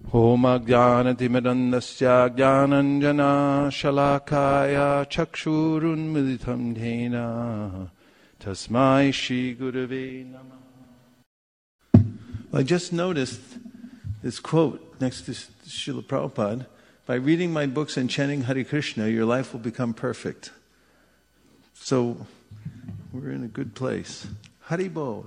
Om Ajnanatimirandasya Jnananjana Shalakaya Chakshurunmilitam Dhena Tasmai Shri Gurave Namah. I just noticed this quote next to Srila Prabhupada: by reading my books and chanting Hare Krishna, your life will become perfect. So we're in a good place. Haribol.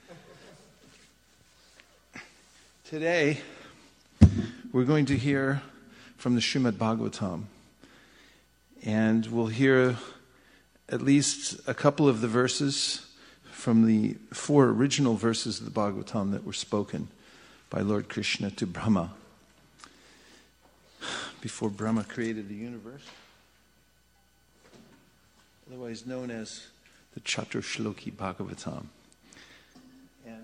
Today, we're going to hear from the Srimad Bhagavatam. And we'll hear at least a couple of the verses from the 4 original verses of the Bhagavatam that were spoken by Lord Krishna to Brahma before Brahma created the universe, otherwise known as the Chaturshloki Bhagavatam. And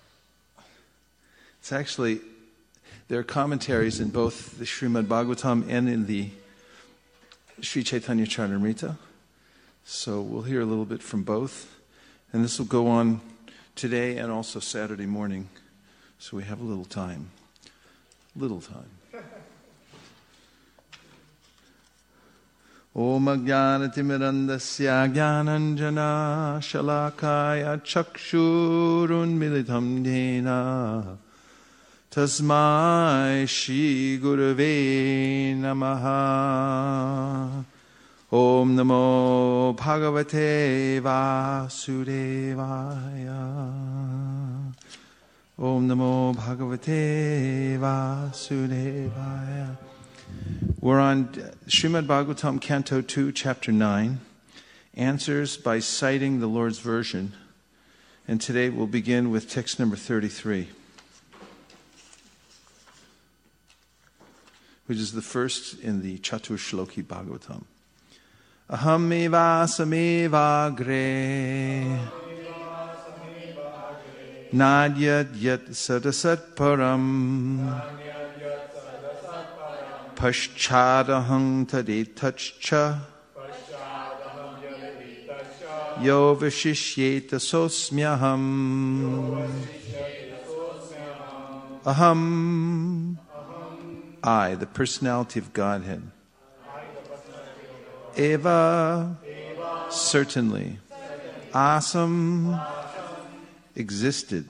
it's actually, there are commentaries in both the Srimad Bhagavatam and in the Sri Chaitanya Charitamrita. So we'll hear a little bit from both. And this will go on today and also Saturday morning. So we have a little time. Little time. Om Ajnanatimirandasya Jnananjana Shalakaya Chakshurunmilitam Dhena Tasmai Shri Gurave Namaha. Om Namo Bhagavate Vasudevaya. Om Namo Bhagavate Vasudevaya. We're on Srimad Bhagavatam, Canto 2, Chapter 9, Answers by Citing the Lord's Version. And today we'll begin with text number 33, which is the first in the Chaturshloki Bhagavatam. Aham eva sameva agre nadyat yat sadasat param paschadahang tadetachcha yo vishishyeta sosmyaham. Aham, I, the personality of Godhead. Eva, certainly. Asam, existed.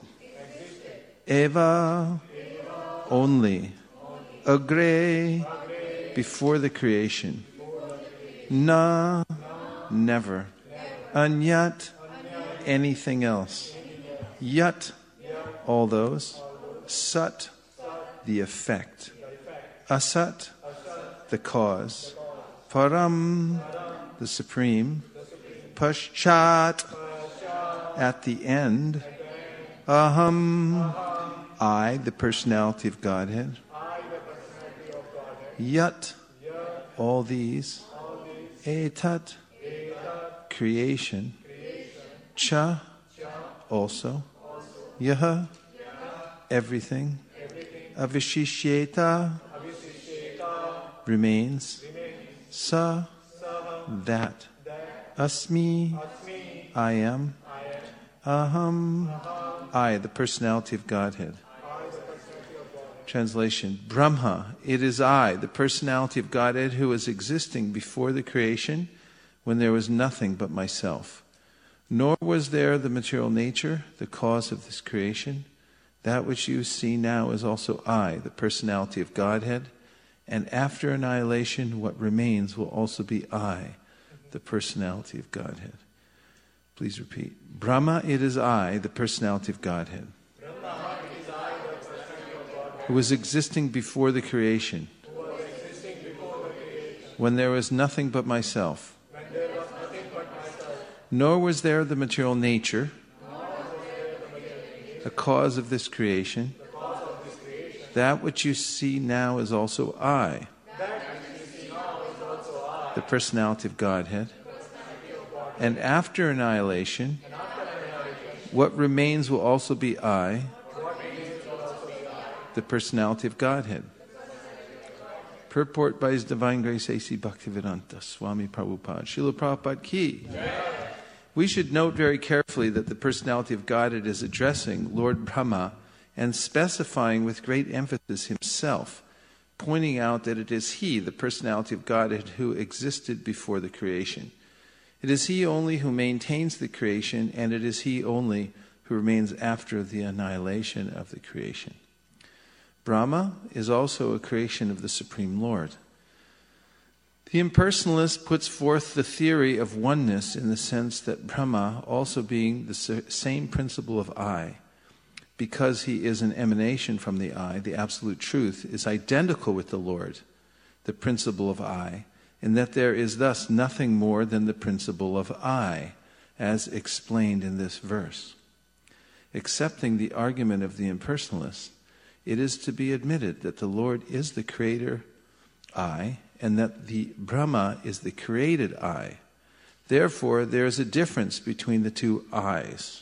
Eva, only. Agre, before the creation. Na, never. Anyat, anything else. Yat, all those. Sat, the effect. Asat, the cause. Param, the supreme. Paschat, at the end. Aham, I, the personality of Godhead. Yat, all these. Etat, creation. Cha, also. Yaha, everything. Avishishyeta, remains. Sa, that. Asmi, I am. Aham, I, the personality of Godhead. Translation: Brahma, it is I, the personality of Godhead, who was existing before the creation, when there was nothing but myself. Nor was there the material nature, the cause of this creation. That which you see now is also I, the personality of Godhead. And after annihilation, what remains will also be I, the personality of Godhead. Please repeat. Brahma, it is I, the personality of Godhead, who was existing before the creation, when there was nothing but myself. Nor was there the material nature, the cause of this creation. That which you see now is also I, the personality of Godhead. And after annihilation, what remains will also be I, the personality of Godhead. Purport by His Divine Grace A.C. Bhaktivedanta Swami Prabhupada. Srila Prabhupada Ki. We should note very carefully that the personality of Godhead is addressing Lord Brahma and specifying with great emphasis himself, pointing out that it is he, the personality of Godhead, who existed before the creation. It is he only who maintains the creation, and it is he only who remains after the annihilation of the creation. Brahma is also a creation of the Supreme Lord. The impersonalist puts forth the theory of oneness in the sense that Brahma, also being the same principle of I, because he is an emanation from the I, the absolute truth, is identical with the Lord, the principle of I, in that there is thus nothing more than the principle of I, as explained in this verse. Accepting the argument of the impersonalist, it is to be admitted that the Lord is the creator I, and that the Brahma is the created I. Therefore, there is a difference between the two I's.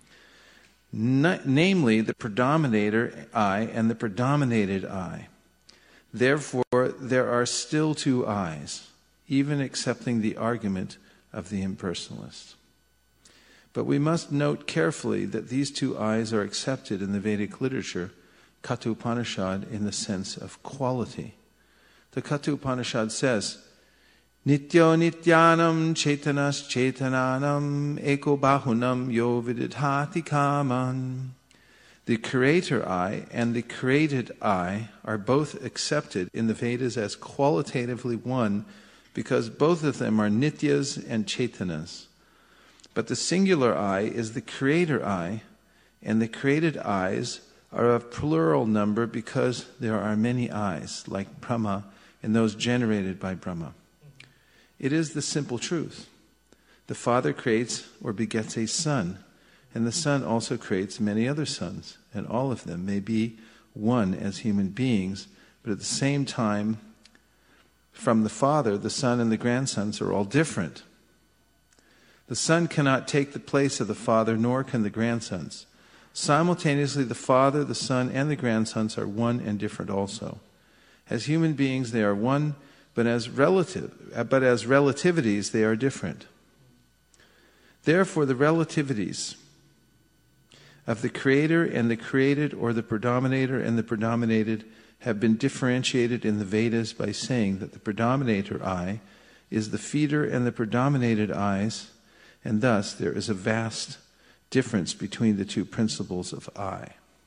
Namely, the predominator I and the predominated I. Therefore, there are still two I's, even accepting the argument of the impersonalist. But we must note carefully that these two I's are accepted in the Vedic literature, Katha Upanishad, in the sense of quality. The Katha Upanishad says, Nityo nityanam chaitanas chaitananam eko bahunam yo vididhati kaman. The creator I and the created I are both accepted in the Vedas as qualitatively one because both of them are nityas and chaitanas. But the singular I is the creator I, and the created I's are of plural number because there are many I's, like Brahma, and those generated by Brahma. It is the simple truth. The Father creates or begets a son, and the Son also creates many other sons, and all of them may be one as human beings, but at the same time, from the Father, the Son and the grandsons are all different. The Son cannot take the place of the Father, nor can the grandsons. Simultaneously, the Father, the Son, and the grandsons are one and different also. As human beings, they are one, but as relativities, they are different. Therefore, the relativities of the creator and the created, or the predominator and the predominated, have been differentiated in the Vedas by saying that the predominator I is the feeder and the predominated I's, and thus there is a vast difference between the two principles of I.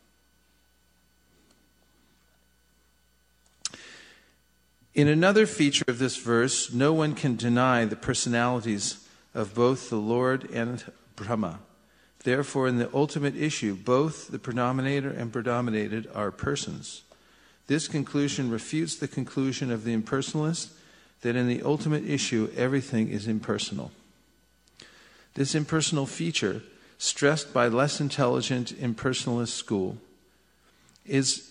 In another feature of this verse, no one can deny the personalities of both the Lord and Brahma. Therefore, in the ultimate issue, both the predominator and predominated are persons. This conclusion refutes the conclusion of the impersonalist that in the ultimate issue, everything is impersonal. This impersonal feature, stressed by less intelligent impersonalist school, is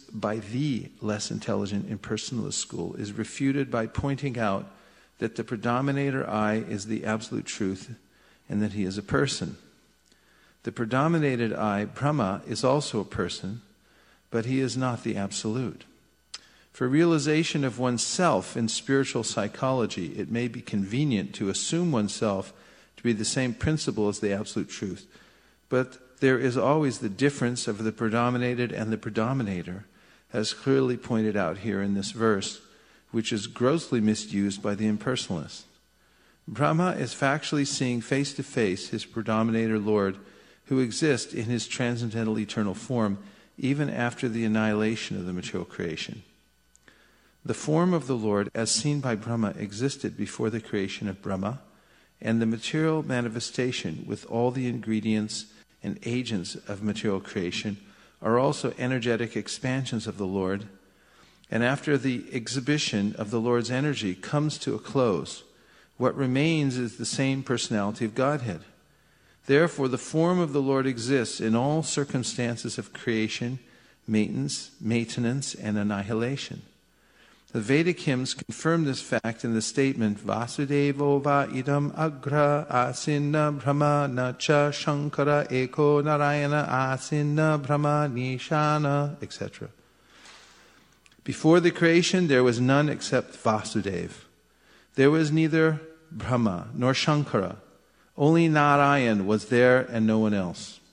refuted by pointing out that the predominator I is the absolute truth and that he is a person. The predominated I, Brahma, is also a person, but he is not the absolute. For realization of oneself in spiritual psychology, it may be convenient to assume oneself to be the same principle as the absolute truth, but there is always the difference of the predominated and the predominator, as clearly pointed out here in this verse, which is grossly misused by the impersonalist. Brahma is factually seeing face to face his predominator Lord, who exists in his transcendental eternal form, even after the annihilation of the material creation. The form of the Lord, as seen by Brahma, existed before the creation of Brahma, and the material manifestation with all the ingredients and agents of material creation are also energetic expansions of the Lord. And after the exhibition of the Lord's energy comes to a close, what remains is the same personality of Godhead. Therefore, the form of the Lord exists in all circumstances of creation, maintenance, and annihilation. The Vedic hymns confirm this fact in the statement, Vasudevo va idam agra asinna brahma nacha shankara eko narayana asinna brahma nishana, etc. Before the creation, there was none except Vasudev. There was neither Brahma nor Shankara. Only Narayan was there and no one else.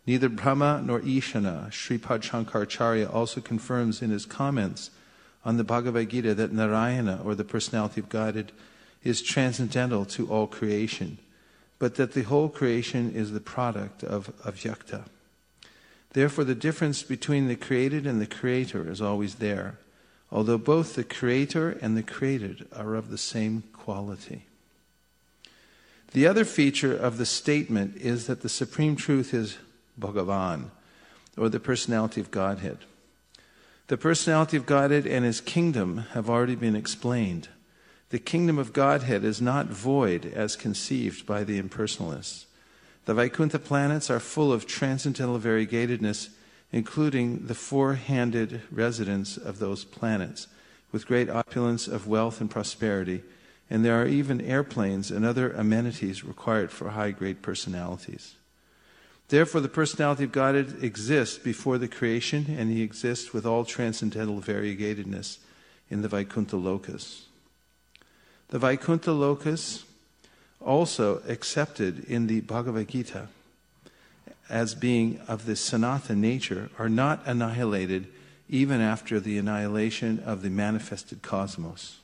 Neither Brahma nor Ishana. Sripad Shankaracharya also confirms in his comments on the Bhagavad Gita that Narayana, or the personality of Godhead, is transcendental to all creation, but that the whole creation is the product of Avyakta. Therefore, the difference between the created and the creator is always there, although both the creator and the created are of the same quality. The other feature of the statement is that the supreme truth is Bhagavan, or the personality of Godhead. The personality of Godhead and his kingdom have already been explained. The kingdom of Godhead is not void as conceived by the impersonalists. The Vaikuntha planets are full of transcendental variegatedness, including the four-handed residents of those planets, with great opulence of wealth and prosperity, and there are even airplanes and other amenities required for high-grade personalities. Therefore, the personality of Godhead exists before the creation, and he exists with all transcendental variegatedness in the Vaikuntha Lokas. The Vaikuntha Lokas, also accepted in the Bhagavad Gita as being of the Sanatana nature, are not annihilated even after the annihilation of the manifested cosmos.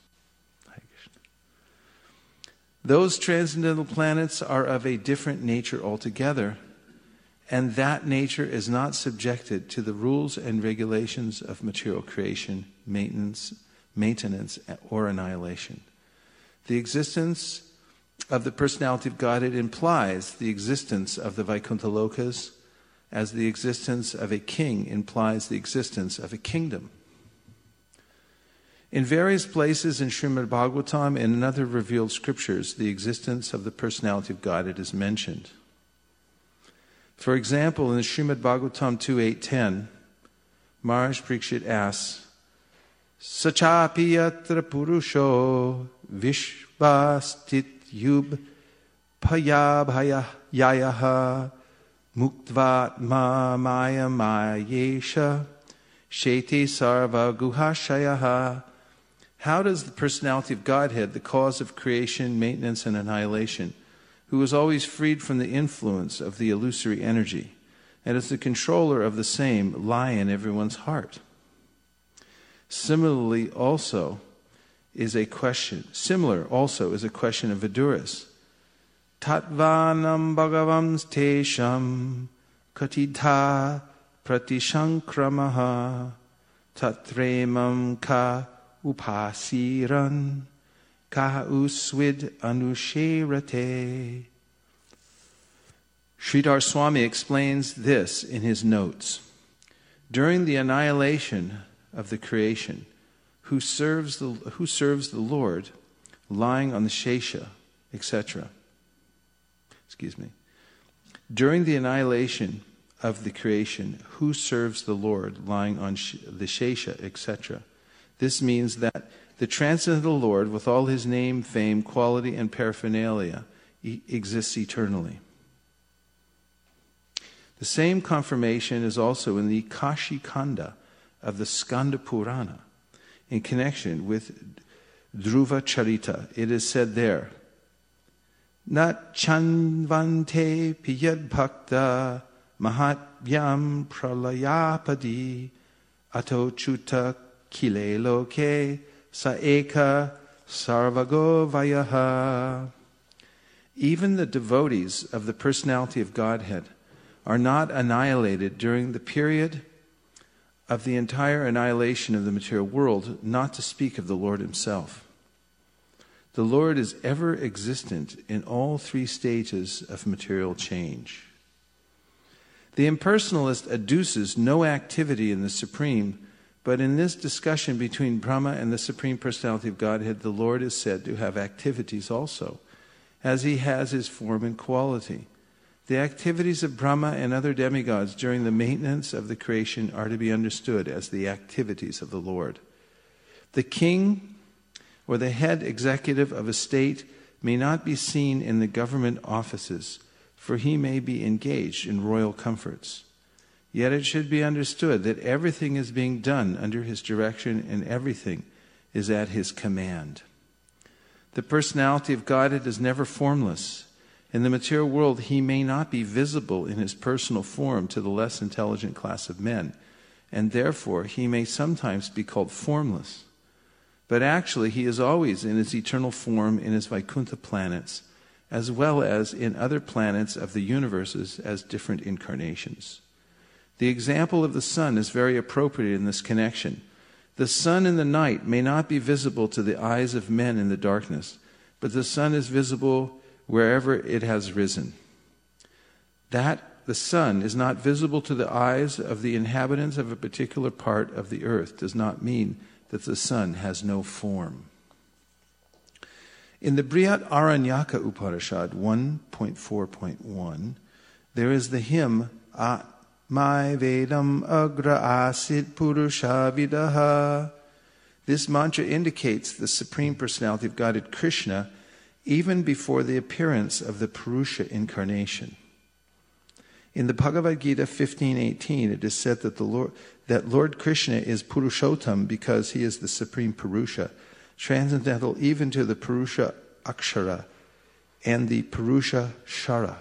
Those transcendental planets are of a different nature altogether, and that nature is not subjected to the rules and regulations of material creation, maintenance, or annihilation. The existence of the personality of Godhead implies the existence of the Vaikuntha Lokas, as the existence of a king implies the existence of a kingdom. In various places in Srimad Bhagavatam and in other revealed scriptures, the existence of the personality of Godhead is mentioned. For example, in the Srimad Bhagavatam 2.8.10, Maharaj Parikshit asks, Sachapi yatra purusho vishvastit yub payabhaya yayaha muktvat ma maya mayesha shete sarva guhashayaha. How does the personality of Godhead, the cause of creation, maintenance, and annihilation, who is always freed from the influence of the illusory energy, and is the controller of the same, lie in everyone's heart? Similar also is a question of Viduras. Tatvanam bhagavam tesham katidha pratishankramaha tatremam ka upasiran ka uswid anusherate. Sridhar Swami explains this in his notes. During the annihilation of the creation, who serves the Lord, lying on the Shesha, etc. During the annihilation of the creation, who serves the Lord, lying on the Shesha, etc. This means that the transcendental Lord, with all his name, fame, quality, and paraphernalia, exists eternally. The same confirmation is also in the Kashi Kanda of the Skanda Purana. In connection with Dhruva Charita, it is said there, Nat chanvante piyad bhakta mahatyam pralayapadi ato chuta kile loke saeka sarvago vayaha. Even the devotees of the personality of Godhead are not annihilated during the period of the entire annihilation of the material world, not to speak of the Lord himself. The Lord is ever existent in all three stages of material change. The impersonalist adduces no activity in the Supreme, but in this discussion between Brahma and the Supreme Personality of Godhead, the Lord is said to have activities also, as he has his form and quality. The activities of Brahma and other demigods during the maintenance of the creation are to be understood as the activities of the Lord. The king or the head executive of a state may not be seen in the government offices, for he may be engaged in royal comforts. Yet it should be understood that everything is being done under his direction and everything is at his command. The personality of Godhead is never formless, In the material world, he may not be visible in his personal form to the less intelligent class of men, and therefore he may sometimes be called formless. But actually, he is always in his eternal form in his Vaikuntha planets, as well as in other planets of the universes as different incarnations. The example of the sun is very appropriate in this connection. The sun in the night may not be visible to the eyes of men in the darkness, but the sun is visible wherever it has risen. That the sun is not visible to the eyes of the inhabitants of a particular part of the earth does not mean that the sun has no form. In the Brihat Aranyaka Upanishad 1.4.1, there is the hymn, Atmai Vedam Agra Asit Purusha Vidaha. This mantra indicates the Supreme Personality of Godhead Krishna even before the appearance of the Purusha incarnation. In the Bhagavad Gita 15:18, it is said that Lord Krishna is Purushottam because he is the Supreme Purusha, transcendental even to the Purusha Akshara and the Purusha Shara.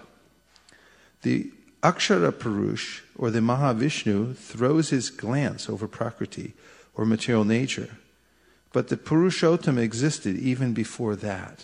The Akshara Purush, or the Mahavishnu, throws his glance over Prakriti, or material nature, but the Purushottam existed even before that.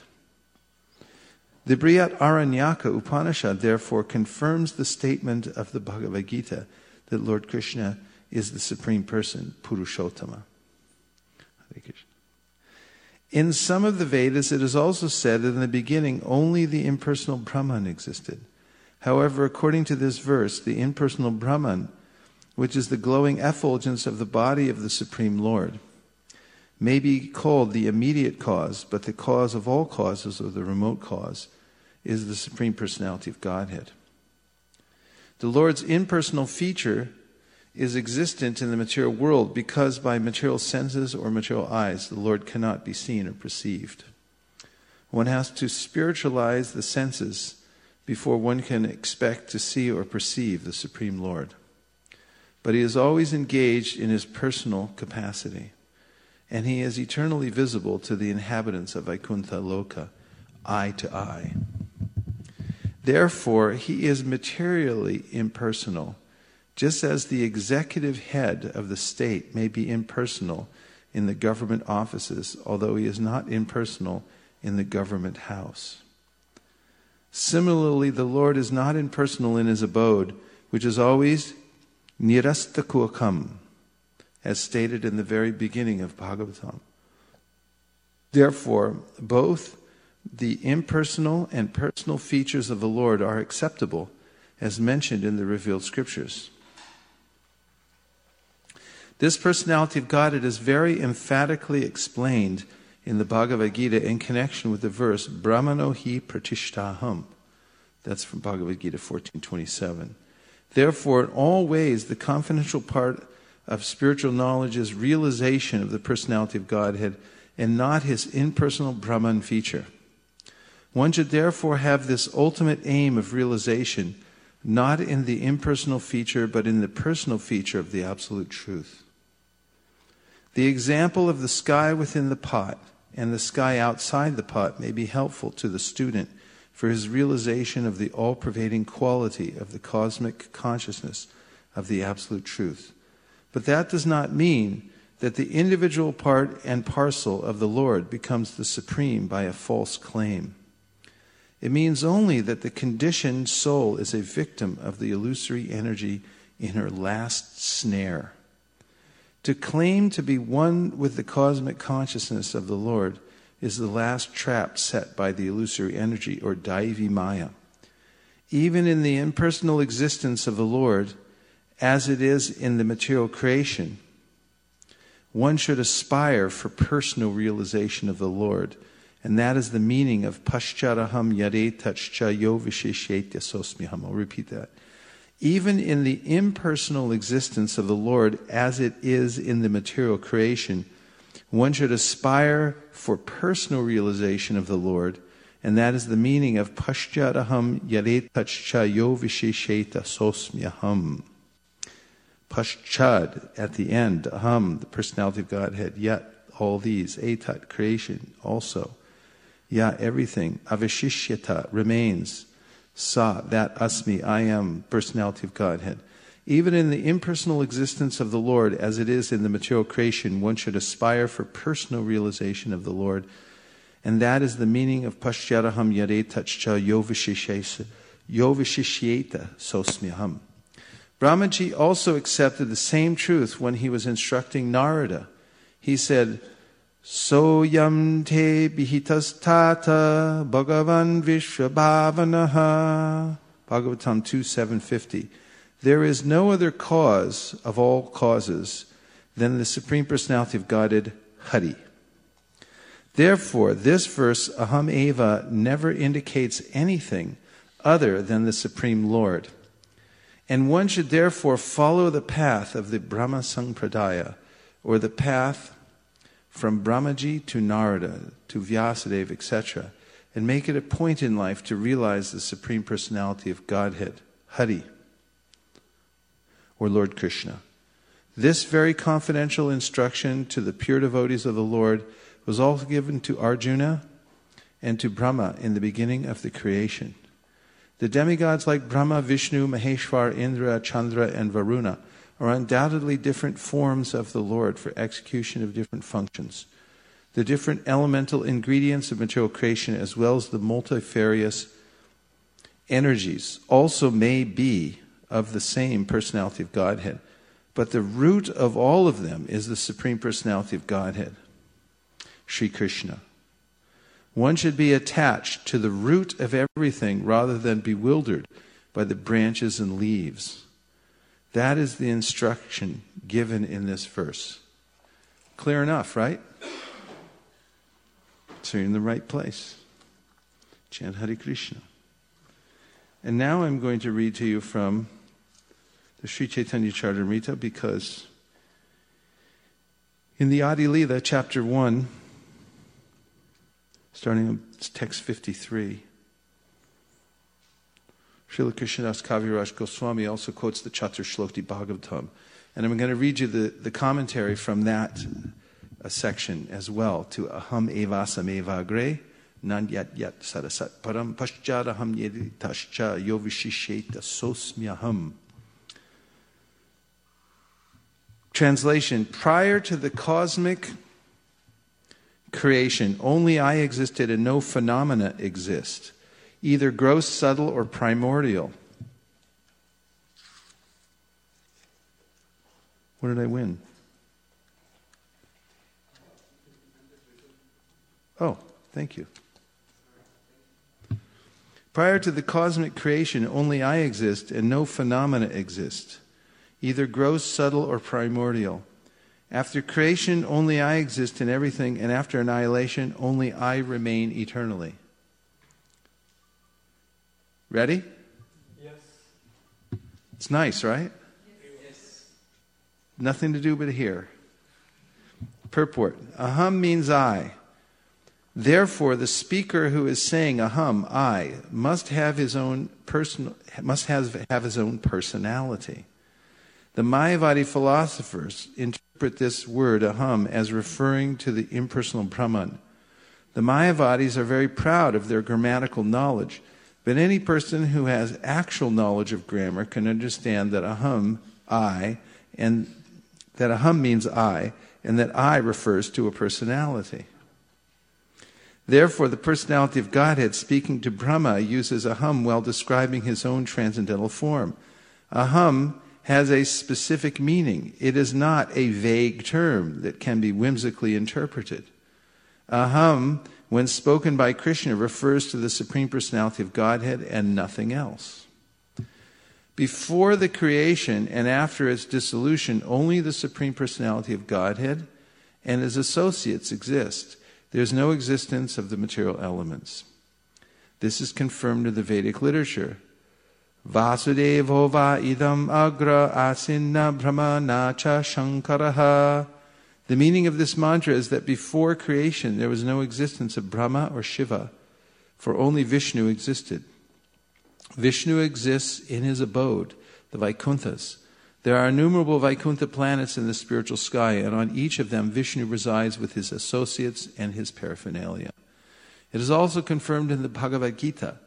The Brihat Aranyaka Upanishad therefore confirms the statement of the Bhagavad Gita that Lord Krishna is the Supreme Person, Purushottama. Hare Krishna. In some of the Vedas, it is also said that in the beginning only the impersonal Brahman existed. However, according to this verse, the impersonal Brahman, which is the glowing effulgence of the body of the Supreme Lord, may be called the immediate cause, but the cause of all causes, or the remote cause, is the Supreme Personality of Godhead. The Lord's impersonal feature is existent in the material world because by material senses or material eyes, the Lord cannot be seen or perceived. One has to spiritualize the senses before one can expect to see or perceive the Supreme Lord. But he is always engaged in his personal capacity, and he is eternally visible to the inhabitants of Vaikuntha Loka, eye to eye. Therefore, he is materially impersonal, just as the executive head of the state may be impersonal in the government offices, although he is not impersonal in the government house. Similarly, the Lord is not impersonal in his abode, which is always nirastakukam, as stated in the very beginning of Bhagavatam. Therefore, both the impersonal and personal features of the Lord are acceptable, as mentioned in the revealed scriptures. This personality of Godhead is very emphatically explained in the Bhagavad Gita in connection with the verse Brahmano hi pratishtaham. That's from Bhagavad Gita 14:27. Therefore, in all ways, the confidential part of spiritual knowledge is realization of the personality of Godhead and not his impersonal Brahman feature. One should therefore have this ultimate aim of realization not in the impersonal feature but in the personal feature of the absolute truth. The example of the sky within the pot and the sky outside the pot may be helpful to the student for his realization of the all-pervading quality of the cosmic consciousness of the absolute truth. But that does not mean that the individual part and parcel of the Lord becomes the supreme by a false claim. It means only that the conditioned soul is a victim of the illusory energy in her last snare. To claim to be one with the cosmic consciousness of the Lord is the last trap set by the illusory energy, or Daivi Maya. Even in the impersonal existence of the Lord, as it is in the material creation, one should aspire for personal realization of the Lord, and that is the meaning of Pascharaham Yare Tachcha Yo Visheshetya Sosmiham. I'll repeat that. Even in the impersonal existence of the Lord, as it is in the material creation, one should aspire for personal realization of the Lord, and that is the meaning of Pascharaham Yare Tachcha Yo Visheshetya Sosmiham. Paschad, at the end, Aham, the personality of Godhead, Yat, all these, Etat, creation, also. Ya, everything, Avashishyata, remains, Sa, that Asmi, I am, personality of Godhead. Even in the impersonal existence of the Lord, as it is in the material creation, one should aspire for personal realization of the Lord. And that is the meaning of Pascharaham Yaretachcha Yovishishyeta Sosmyaham. Brahmaji also accepted the same truth when he was instructing Narada. He said, Soyam te bihitas tata bhagavan vishvabhavanaha. Bhagavatam 2:750. There is no other cause of all causes than the Supreme Personality of Godhead, Hari. Therefore, this verse, Aham Eva, never indicates anything other than the Supreme Lord. And one should therefore follow the path of the Brahma Sampradaya, or the path from Brahmaji to Narada, to Vyasadeva, etc., and make it a point in life to realize the Supreme Personality of Godhead, Hari, or Lord Krishna. This very confidential instruction to the pure devotees of the Lord was also given to Arjuna and to Brahma in the beginning of the creation. The demigods like Brahma, Vishnu, Maheshwar, Indra, Chandra, and Varuna are undoubtedly different forms of the Lord for execution of different functions. The different elemental ingredients of material creation, as well as the multifarious energies, also may be of the same personality of Godhead. But the root of all of them is the Supreme Personality of Godhead, Sri Krishna. One should be attached to the root of everything rather than bewildered by the branches and leaves. That is the instruction given in this verse. Clear enough, right? So you're in the right place. Chant Hare Krishna. And now I'm going to read to you from the Sri Chaitanya Charitamrita, because in the Adi Lila, chapter 1, starting on text 53, Srila Krishnadas Kaviraj Goswami also quotes the Chatur Shlokti Bhagavatam. And I'm going to read you the commentary from that section as well, to Aham Evasam Evagre, Nandyat Yat Sarasat Param Pascharaham Yeditascha Yovishisheta Sosmyaham. Translation: prior to the cosmic creation, only I existed and no phenomena exist, either gross, subtle, or primordial. What did I win? Oh, thank you. Prior to the cosmic creation, only I exist and no phenomena exist, either gross, subtle, or primordial. After creation, only I exist in everything, and after annihilation, only I remain eternally. Ready? Yes. It's nice, right? Yes. Nothing to do but hear. Purport. Aham means I. Therefore, the speaker who is saying Aham, I, must have his own have his own personality. The Mayavadi philosophers interpret this word Aham as referring to the impersonal Brahman. The Mayavadis are very proud of their grammatical knowledge, but any person who has actual knowledge of grammar can understand that Aham, I, and that Aham means I, and that I refers to a personality. Therefore, the personality of Godhead speaking to Brahma uses Aham while describing his own transcendental form. Aham has a specific meaning. It is not a vague term that can be whimsically interpreted. Aham, when spoken by Krishna, refers to the Supreme Personality of Godhead and nothing else. Before the creation and after its dissolution, only the Supreme Personality of Godhead and his associates exist. There is no existence of the material elements. This is confirmed in the Vedic literature. Vasudevo va idam agra asinna brahmana cha shankaraha. The meaning of this mantra is that before creation there was no existence of Brahma or Shiva, for only Vishnu existed. Vishnu exists in his abode, the Vaikunthas. There are innumerable Vaikuntha planets in the spiritual sky, and on each of them Vishnu resides with his associates and his paraphernalia. It is also confirmed in the Bhagavad Gita.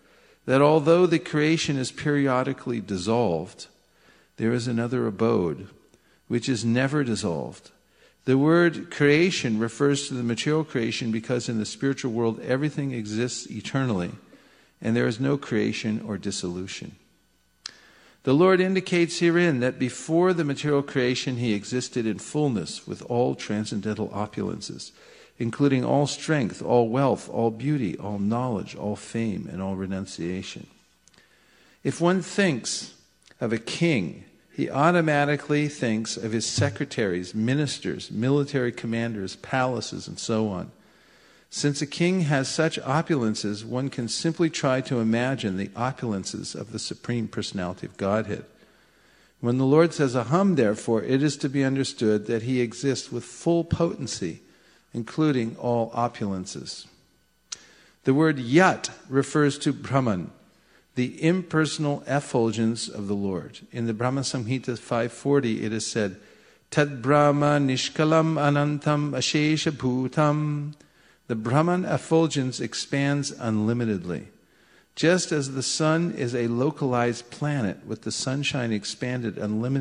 that although the creation is periodically dissolved, there is another abode, which is never dissolved. The word creation refers to the material creation because in the spiritual world everything exists eternally, and there is no creation or dissolution. The Lord indicates herein that before the material creation he existed in fullness with all transcendental opulences, including all strength, all wealth, all beauty, all knowledge, all fame, and all renunciation. If one thinks of a king, he automatically thinks of his secretaries, ministers, military commanders, palaces, and so on. Since a king has such opulences, one can simply try to imagine the opulences of the Supreme Personality of Godhead. When the Lord says aham, therefore, it is to be understood that he exists with full potency, including all opulences. The word yat refers to Brahman, the impersonal effulgence of the Lord. In the Brahma Samhita 540, it is said, Tad Brahma Nishkalam Anantam Ashesha Bhutam. The Brahman effulgence expands unlimitedly. Just as the sun is a localized planet with the sunshine expanding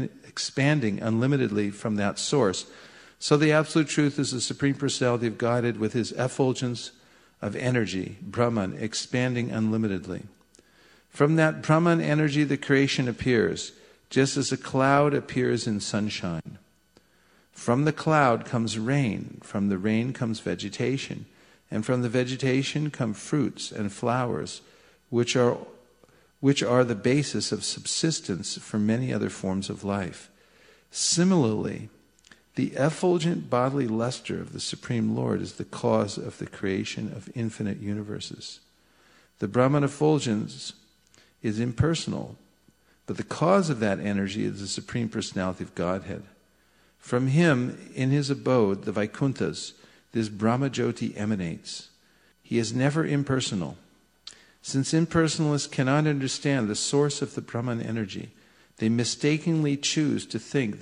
unlimitedly from that source, so the Absolute Truth is the Supreme Personality of Godhead with his effulgence of energy, Brahman, expanding unlimitedly. From that Brahman energy the creation appears, just as a cloud appears in sunshine. From the cloud comes rain, from the rain comes vegetation, and from the vegetation come fruits and flowers, which are the basis of subsistence for many other forms of life. Similarly, the effulgent bodily luster of the Supreme Lord is the cause of the creation of infinite universes. The Brahman effulgence is impersonal, but the cause of that energy is the Supreme Personality of Godhead. From him, in his abode, the Vaikunthas, this Brahma Jyoti emanates. He is never impersonal. Since impersonalists cannot understand the source of the Brahman energy, they mistakenly choose to think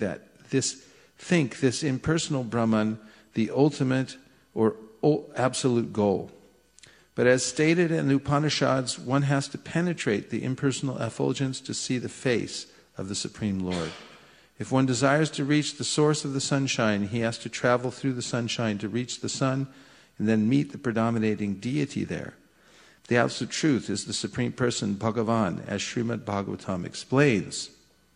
this impersonal Brahman the ultimate or absolute goal. But as stated in the Upanishads, one has to penetrate the impersonal effulgence to see the face of the Supreme Lord. If one desires to reach the source of the sunshine, he has to travel through the sunshine to reach the sun and then meet the predominating deity there. The Absolute Truth is the Supreme Person, Bhagavan, as Srimad Bhagavatam explains.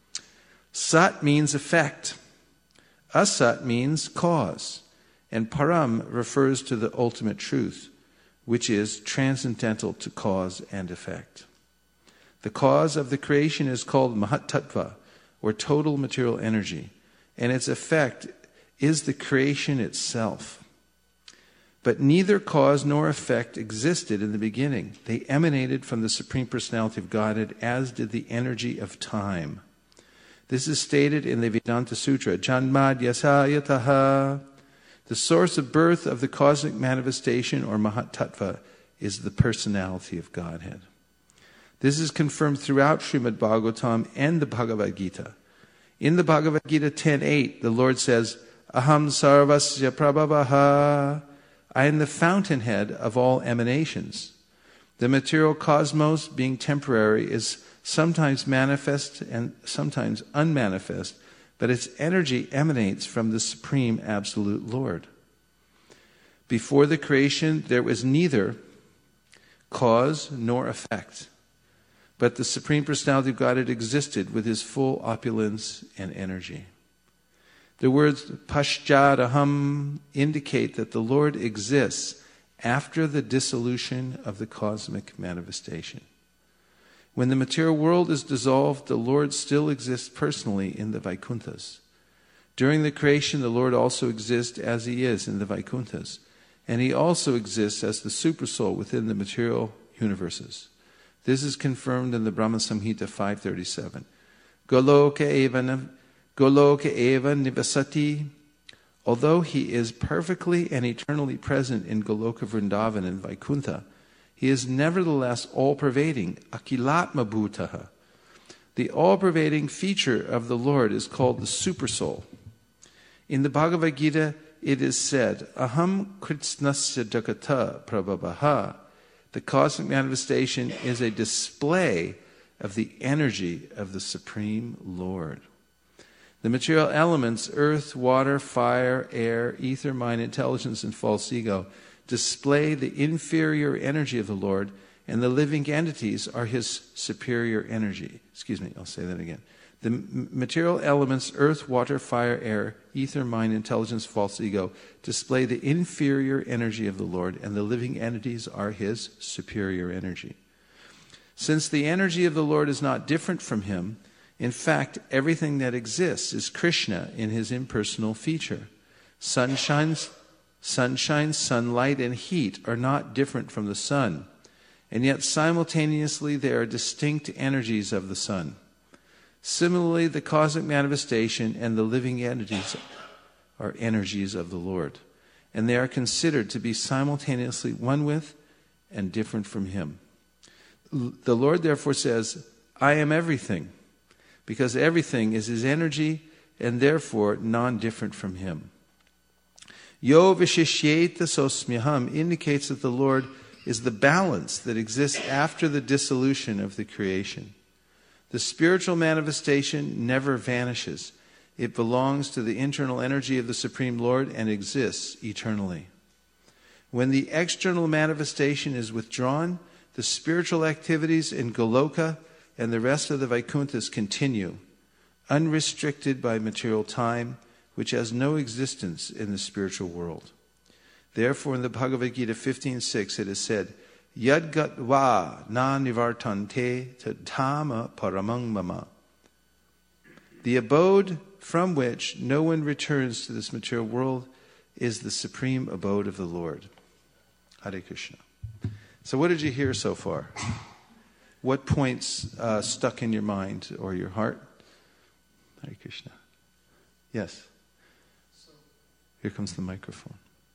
Sat means effect. Asat means cause. And Param refers to the ultimate truth, which is transcendental to cause and effect. The cause of the creation is called Mahatattva, or total material energy, and its effect is the creation itself. But neither cause nor effect existed in the beginning. They emanated from the Supreme Personality of Godhead, as did the energy of time. This is stated in the Vedanta Sutra, Janmad Yasayataha. The source of birth of the cosmic manifestation, or Mahatattva, is the personality of Godhead. This is confirmed throughout Srimad Bhagavatam and the Bhagavad Gita. In the Bhagavad Gita 10.8, the Lord says, Aham sarvasya prabhavaha. I am the fountainhead of all emanations. The material cosmos, being temporary, is sometimes manifest and sometimes unmanifest, but its energy emanates from the Supreme Absolute Lord. Before the creation, there was neither cause nor effect, but the Supreme Personality of Godhead existed with his full opulence and energy. The words Paschadaham indicate that the Lord exists after the dissolution of the cosmic manifestation. When the material world is dissolved, the Lord still exists personally in the Vaikunthas. During the creation, the Lord also exists as he is in the Vaikunthas, and he also exists as the Supersoul within the material universes. This is confirmed in the Brahma Samhita 537. Goloka eva nivasati. Although he is perfectly and eternally present in Goloka Vrindavan and Vaikuntha, he is nevertheless all-pervading, akilatma bhutaha. The all-pervading feature of the Lord is called the Supersoul. In the Bhagavad Gita, it is said, Aham kritsnasya jagata prabhavaha. The cosmic manifestation is a display of the energy of the Supreme Lord. The material elements, earth, water, fire, air, ether, mind, intelligence, and false ego, display the inferior energy of the Lord, and the living entities are His superior energy. I'll say that again. The material elements, earth, water, fire, air, ether, mind, intelligence, false ego, display the inferior energy of the Lord, and the living entities are His superior energy. Since the energy of the Lord is not different from Him, in fact, everything that exists is Krishna in His impersonal feature. Sunshine, sunlight, and heat are not different from the sun, and yet simultaneously they are distinct energies of the sun. Similarly, the cosmic manifestation and the living entities are energies of the Lord, and they are considered to be simultaneously one with and different from Him. The Lord therefore says, I am everything, because everything is His energy and therefore non-different from Him. Yo vishishyeta sosmyaham indicates that the Lord is the balance that exists after the dissolution of the creation. The spiritual manifestation never vanishes. It belongs to the internal energy of the Supreme Lord and exists eternally. When the external manifestation is withdrawn, the spiritual activities in Goloka and the rest of the Vaikunthas continue, unrestricted by material time, which has no existence in the spiritual world. Therefore, in the Bhagavad Gita 15.6, it is said, Yadgatva na nivartante tadhama paramang mama. The abode from which no one returns to this material world is the supreme abode of the Lord. Hare Krishna. So what did you hear so far? What points stuck in your mind or your heart? Hare Krishna. Yes. Here comes the microphone.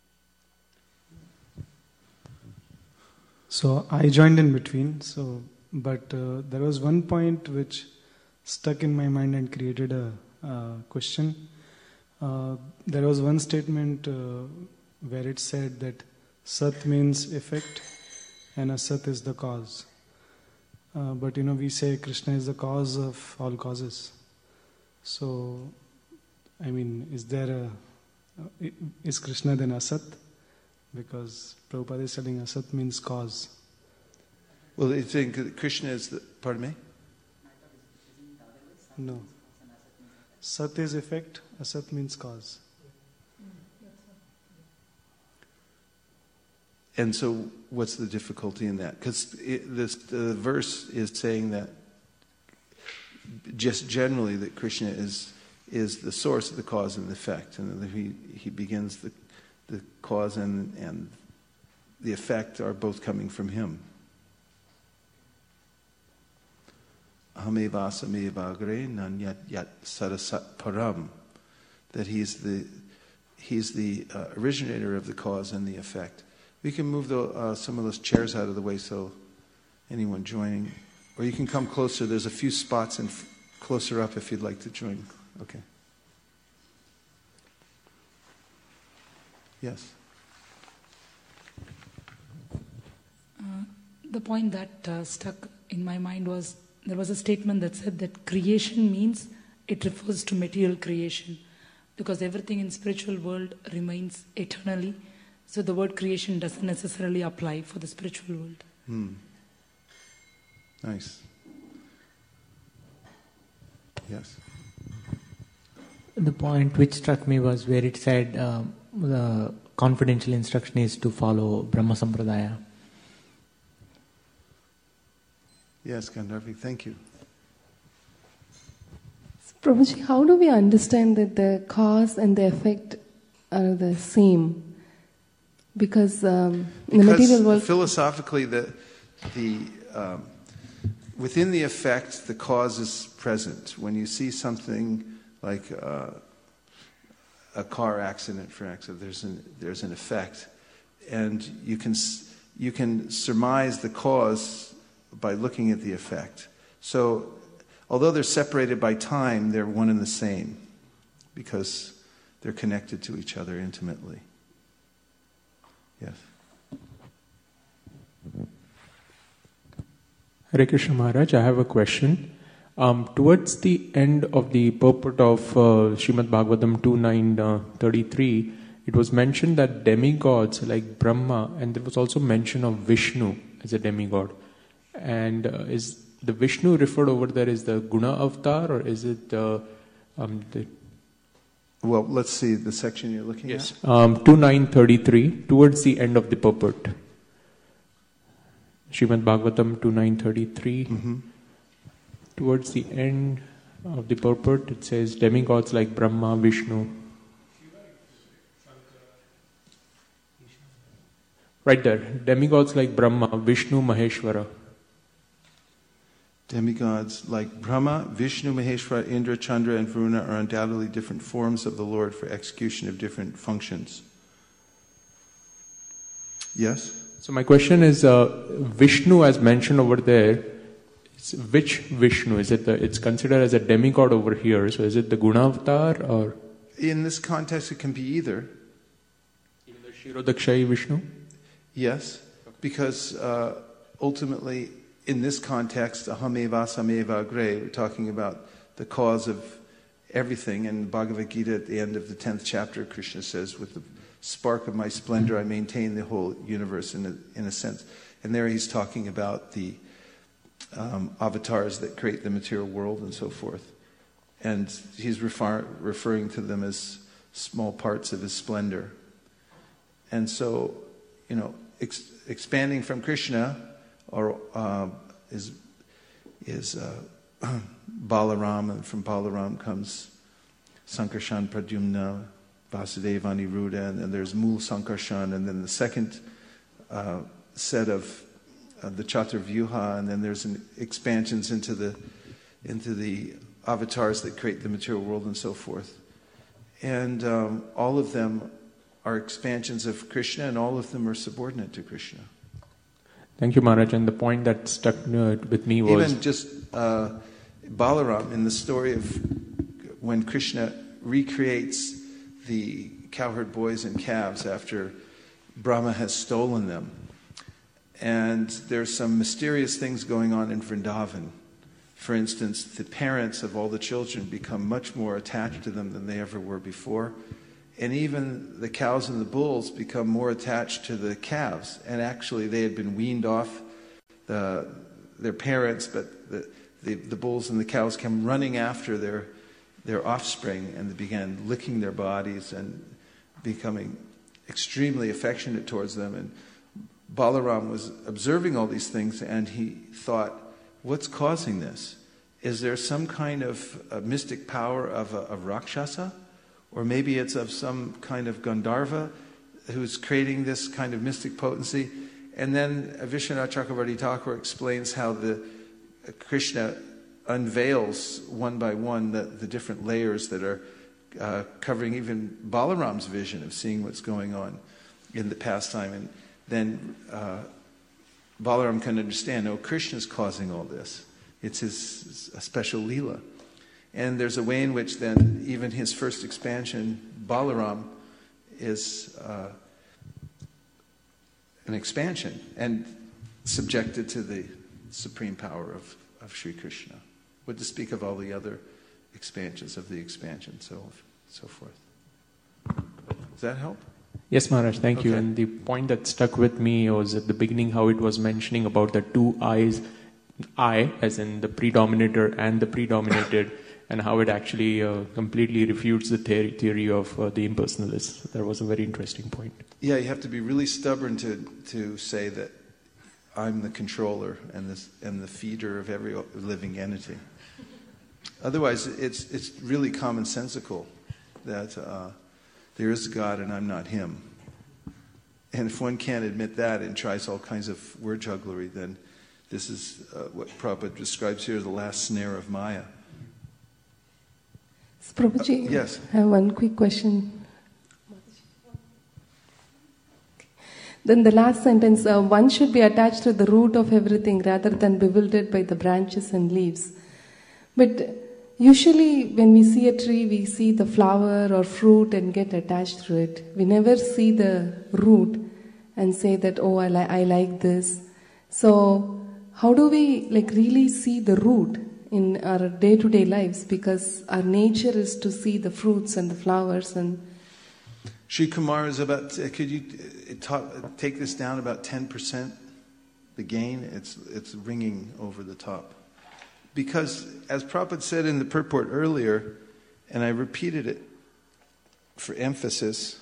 So I joined in between. But there was one point which stuck in my mind and created a question. There was one statement where it said that Sat means effect and Asat is the cause. But we say Krishna is the cause of all causes. So, is Krishna then Asat? Because Prabhupada is telling Asat means cause. Well, you think that Krishna is the... Pardon me? No. Sat is effect, Asat means cause. And so what's the difficulty in that? Because the verse is saying that just generally that Krishna is the source of the cause and the effect. And that he begins the cause and the effect are both coming from Him. Ahameva sameva agre nanyat yat sarasat param. That He's the originator of the cause and the effect. We can move some of those chairs out of the way so anyone joining, or you can come closer. There's a few spots closer up if you'd like to join. Okay. Yes. The point that stuck in my mind was there was a statement that said that creation means it refers to material creation because everything in spiritual world remains eternally. So the word creation doesn't necessarily apply for the spiritual world. Nice. Yes. The point which struck me was where it said the confidential instruction is to follow Brahma Sampradaya. Yes, Gandharvi, thank you. Prabhuji, how do we understand that the cause and the effect are the same? Because in the material world, philosophically, within the effect, the cause is present. When you see something like a car accident, for example, there's an effect, and you can surmise the cause by looking at the effect. So, although they're separated by time, they're one and the same because they're connected to each other intimately. Yes. Hare Krishna Maharaj, I have a question. Towards the end of the purport of Srimad Bhagavatam 2.9.33, it was mentioned that demigods like Brahma, and there was also mention of Vishnu as a demigod. And is the Vishnu referred over there is the Guna avatar, or is it the... Well, let's see the section you're looking at. 2.9.33, towards the end of the purport. Srimad Bhagavatam 2.9.33. Mm-hmm. Towards the end of the purport, it says demigods like Brahma, Vishnu. Right there, demigods like Brahma, Vishnu, Maheshwara. Demigods like Brahma, Vishnu, Maheshwara, Indra, Chandra, and Varuna are undoubtedly different forms of the Lord for execution of different functions. Yes? So my question is, Vishnu as mentioned over there, which Vishnu? Is it it's considered as a demigod over here, so is it the Guna avatar or? In this context it can be either. Even the Shirodakshai Vishnu? Yes, because ultimately in this context, ahameva sameva agre, we're talking about the cause of everything. And Bhagavad Gita at the end of the 10th chapter, Krishna says, with the spark of my splendor I maintain the whole universe in a sense. And there he's talking about the avatars that create the material world and so forth. And he's referring to them as small parts of his splendor. And so, expanding from Krishna or is Balaram, and from Balaram comes Sankarshan, Pradyumna, Vasudeva, Aniruddha, and then there's Mul Sankarshan, and then the second set of the Chaturvyuha, and then there's expansions into the avatars that create the material world and so forth. And all of them are expansions of Krishna, and all of them are subordinate to Krishna. Thank you, Maharaj. And the point that stuck with me was... Even just Balaram, in the story of when Krishna recreates the cowherd boys and calves after Brahma has stolen them. And there's some mysterious things going on in Vrindavan. For instance, the parents of all the children become much more attached to them than they ever were before. And even the cows and the bulls become more attached to the calves. And actually they had been weaned off their parents, but the bulls and the cows came running after their offspring, and they began licking their bodies and becoming extremely affectionate towards them. And Balaram was observing all these things, and he thought, what's causing this? Is there some kind of mystic power of a Rakshasa? Or maybe it's of some kind of Gandharva who's creating this kind of mystic potency. And then Vishwanath Chakravarti Thakur explains how Krishna unveils one by one the different layers that are covering even Balaram's vision of seeing what's going on in the pastime. And then Balaram can understand, Krishna's causing all this. It's a special Leela. And there's a way in which then even his first expansion, Balaram, is an expansion and subjected to the supreme power of Sri Krishna. What to speak of all the other expansions of the expansion, so forth. Does that help? Yes, Maharaj, thank you. Okay. And the point that stuck with me was at the beginning how it was mentioning about the two eyes, I as in the predominator and the predominated, and how it actually completely refutes the theory of the impersonalists. That was a very interesting point. Yeah, you have to be really stubborn to say that I'm the controller and the feeder of every living entity. Otherwise, it's really commonsensical that there is God and I'm not Him. And if one can't admit that and tries all kinds of word jugglery, then this is what Prabhupada describes here as the last snare of Maya. Prabhuji, yes. I have one quick question. Then the last sentence, one should be attached to the root of everything rather than bewildered by the branches and leaves. But usually when we see a tree, we see the flower or fruit and get attached to it. We never see the root and say that, I like this. So how do we really see the root in our day-to-day lives? Because our nature is to see the fruits and the flowers. And Sri Kumar is about, could you take this down about 10%, the gain? It's ringing over the top. Because, as Prabhupada said in the purport earlier, and I repeated it for emphasis,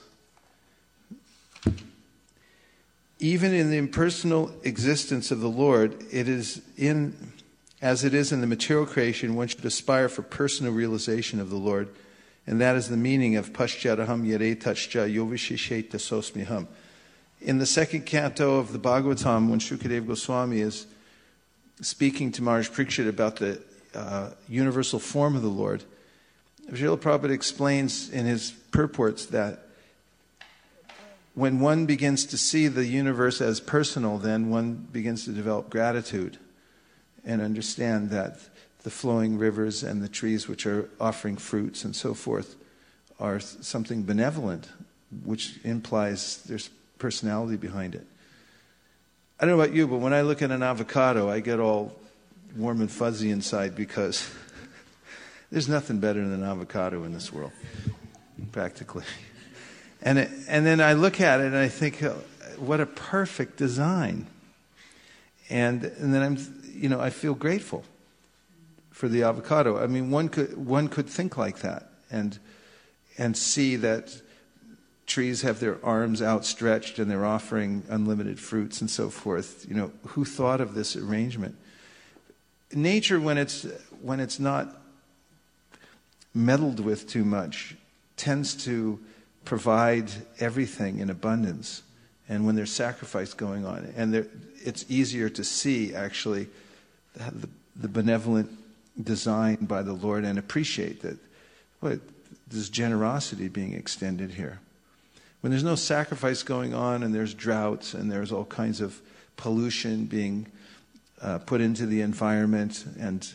even in the impersonal existence of the Lord, as it is in the material creation, one should aspire for personal realization of the Lord. And that is the meaning of Paschataham Yare Tachcha Yovishisheta Sosmiham. In the second canto of the Bhagavatam, when Shukadeva Goswami is speaking to Maharaj Parikshit about the universal form of the Lord, Srila Prabhupada explains in his purports that when one begins to see the universe as personal, then one begins to develop gratitude and understand that the flowing rivers and the trees which are offering fruits and so forth are something benevolent, which implies there's personality behind it. I don't know about you, but when I look at an avocado, I get all warm and fuzzy inside because there's nothing better than an avocado in this world, practically. And then I look at it and I think, what a perfect design. And then I feel grateful for the avocado. I mean, one could think like that and see that trees have their arms outstretched and they're offering unlimited fruits and so forth. Who thought of this arrangement? Nature, when it's not meddled with too much, tends to provide everything in abundance. And when there's sacrifice going on, and it's easier to see actually the benevolent design by the Lord and appreciate that there's generosity being extended here. When there's no sacrifice going on and there's droughts and there's all kinds of pollution being put into the environment and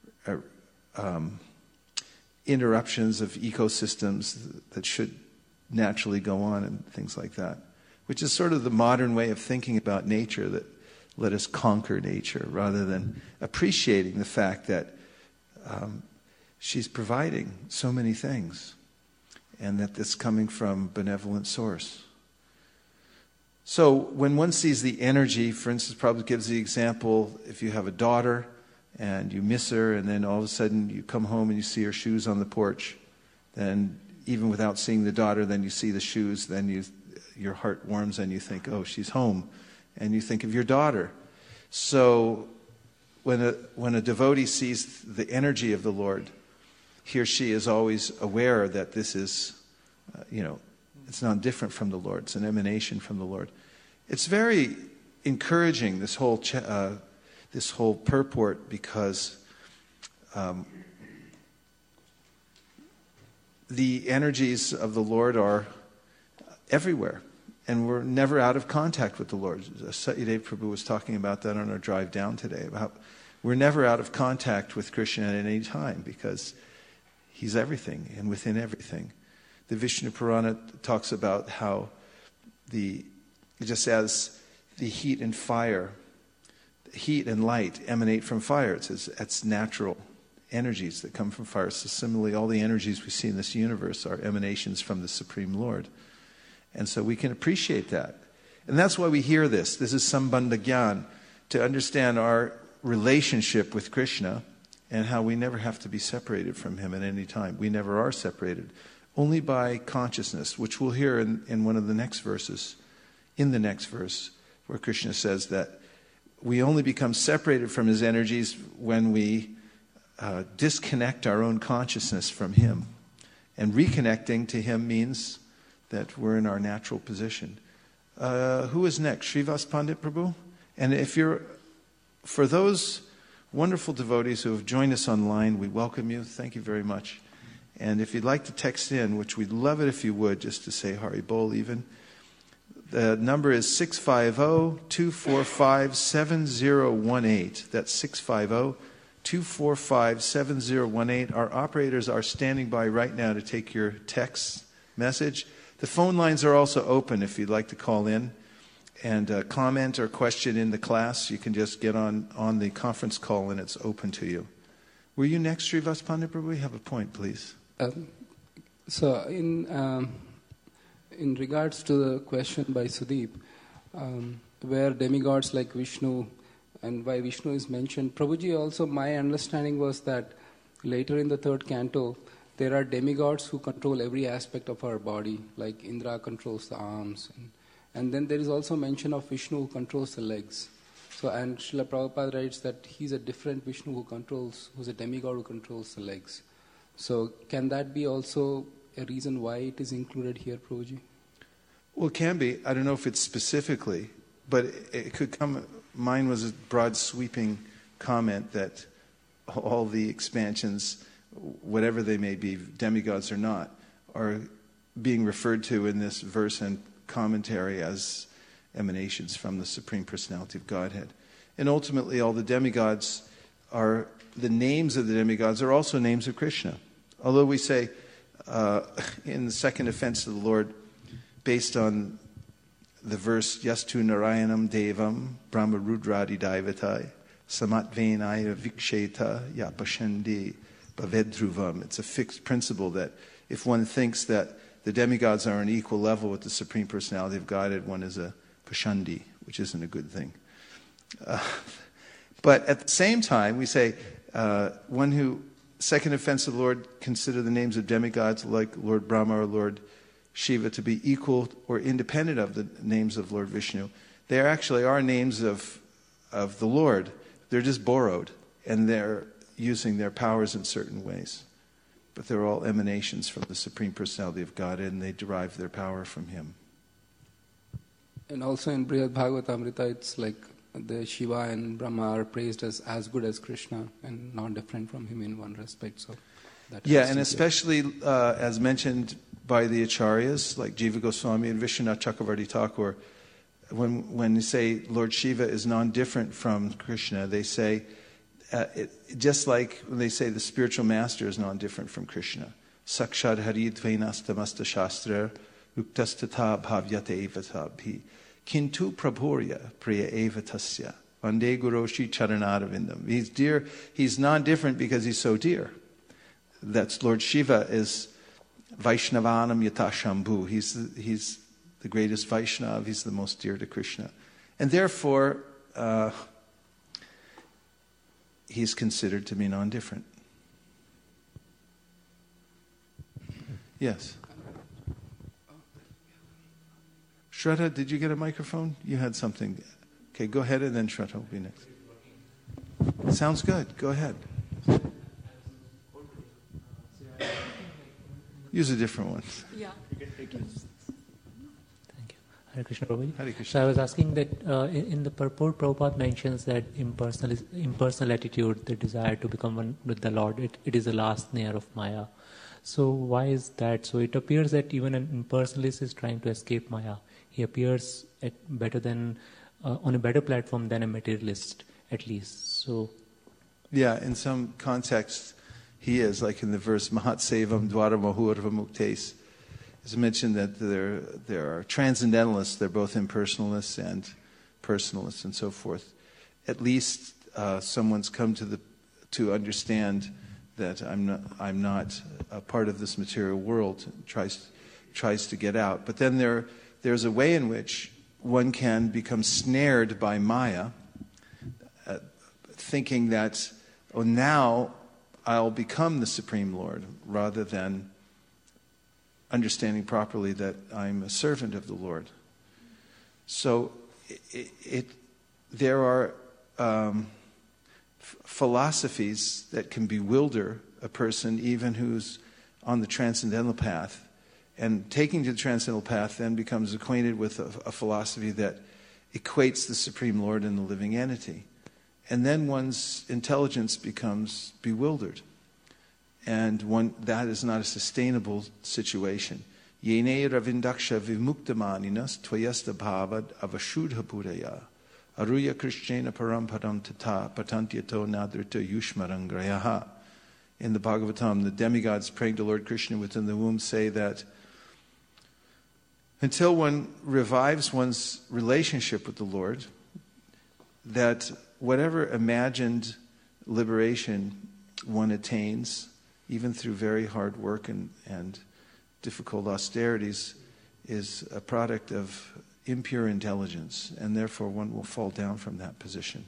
interruptions of ecosystems that should naturally go on and things like that, which is sort of the modern way of thinking about nature, that let us conquer nature rather than appreciating the fact that she's providing so many things and that it's coming from benevolent source. So when one sees the energy, for instance, Prabhupada gives the example, if you have a daughter and you miss her and then all of a sudden you come home and you see her shoes on the porch, then even without seeing the daughter, then you see the shoes, then your heart warms and you think, oh, she's home. And you think of your daughter. So when a devotee sees the energy of the Lord, he or she is always aware that this is, it's not different from the Lord. It's an emanation from the Lord. It's very encouraging, this whole purport, because the energies of the Lord are everywhere. And we're never out of contact with the Lord. Satyadev Prabhu was talking about that on our drive down today, about we're never out of contact with Krishna at any time because He's everything and within everything. The Vishnu Purana talks about how just as the heat and fire, heat and light emanate from fire, it's natural energies that come from fire. So similarly, all the energies we see in this universe are emanations from the Supreme Lord. And so we can appreciate that. And that's why we hear this. This is Sambandha Gyan, to understand our relationship with Krishna and how we never have to be separated from Him at any time. We never are separated. Only by consciousness, which we'll hear in one of the next verses, in the next verse, where Krishna says that we only become separated from His energies when we disconnect our own consciousness from Him. And reconnecting to Him means that we're in our natural position. Who is next? Srivas Pandit Prabhu? And for those wonderful devotees who have joined us online, we welcome you. Thank you very much. And if you'd like to text in, which we'd love it if you would, just to say Hari Bol even, the number is 650-245-7018. That's 650-245-7018. Our operators are standing by right now to take your text message. The phone lines are also open if you'd like to call in. And a comment or question in the class, you can just get on the conference call and it's open to you. Were you next, Srivas Pandit Prabhu? You have a point, please. So in regards to the question by Sudeep, where demigods like Vishnu and why Vishnu is mentioned, Prabhuji, also my understanding was that later in the third canto, there are demigods who control every aspect of our body, like Indra controls the arms. And then there is also mention of Vishnu who controls the legs. So, and Srila Prabhupada writes that he's a different Vishnu who's a demigod who controls the legs. So can that be also a reason why it is included here, Prabhuji? Well, it can be. I don't know if it's specifically, but it could come. Mine was a broad sweeping comment that all the expansions, whatever they may be, demigods or not, are being referred to in this verse and commentary as emanations from the Supreme Personality of Godhead. And ultimately, all the demigods are, the names of the demigods are also names of Krishna. Although we say in the second offense of the Lord, based on the verse, Yastu Narayanam Devam Brahma Rudradi Daivatai Samatvenaya Viksheta Yapashandi Bhavedruvam. It's a fixed principle that if one thinks that the demigods are on an equal level with the Supreme Personality of Godhead, one is a Pashandi, which isn't a good thing. But at the same time, we say, one who, second offense of the Lord, consider the names of demigods like Lord Brahma or Lord Shiva to be equal or independent of the names of Lord Vishnu. They actually are names of the Lord. They're just borrowed, and they're using their powers in certain ways. But they're all emanations from the Supreme Personality of Godhead, and they derive their power from Him. And also in Brihad Bhagavatamrita, it's like the Shiva and Brahma are praised as good as Krishna and not different from him in one respect. So that and especially as mentioned by the Acharyas, like Jiva Goswami and Vishwanath Chakravarti Thakur, when they say Lord Shiva is non-different from Krishna, they say, just like when they say the spiritual master is non-different from Krishna. Sakshad haridvainastamasta shastra uktastata bhavyate evatabhi kintu prabhurya priya evatasya vande guroshi charanadavindam. He's dear. He's non-different because he's so dear. That's Lord Shiva is Vaishnavanam yata Shambhu. He's the greatest Vaishnav. He's the most dear to Krishna. And therefore, he's considered to be non-different. Yes. Shraddha, did you get a microphone? You had something. Okay, go ahead, and then Shraddha will be next. Sounds good. Go ahead. Use a different one. Yeah. Thank you. Hare Krishna, Prabhuji. Hare Krishna. So I was asking that in the purport, Prabhupada mentions that impersonal attitude, the desire to become one with the Lord, it is the last snare of Maya. So why is that? So it appears that even an impersonalist is trying to escape Maya. He appears on a better platform than a materialist, at least. So, yeah, in some context, he is, like in the verse Mahat Sevam Dwara Mahurva Muktes. It's mentioned that there are transcendentalists. They're both impersonalists and personalists and so forth. At least someone's come to understand that I'm not a part of this material world. Tries to get out. But then there's a way in which one can become snared by Maya, thinking that, oh, now I'll become the Supreme Lord, rather than understanding properly that I'm a servant of the Lord. So there are philosophies that can bewilder a person, even who's on the transcendental path. And taking to the transcendental path then becomes acquainted with a philosophy that equates the Supreme Lord and the living entity. And then one's intelligence becomes bewildered. And that is not a sustainable situation. Yene ravindaksha vimuktamaninas tvayasta bhavad avashudha budaya aruya krishnena paramparam tata patantyato nadrita yushmarangrayaha. In the Bhagavatam, the demigods praying to Lord Krishna within the womb say that until one revives one's relationship with the Lord, that whatever imagined liberation one attains, even through very hard work and difficult austerities, is a product of impure intelligence, and therefore one will fall down from that position.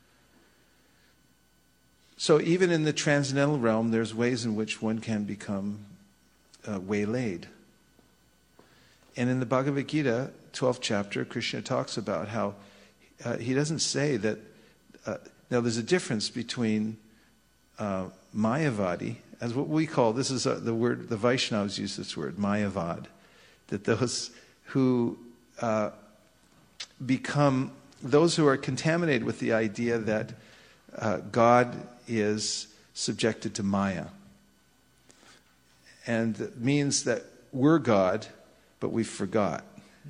So even in the transcendental realm, there's ways in which one can become waylaid. And in the Bhagavad Gita, 12th chapter, Krishna talks about how he doesn't say that... now there's a difference between Mayavadi, as what we call, this is the word, the Vaishnavas use this word, Mayavad, that those who become, those who are contaminated with the idea that God is subjected to Maya. And it means that we're God, but we forgot.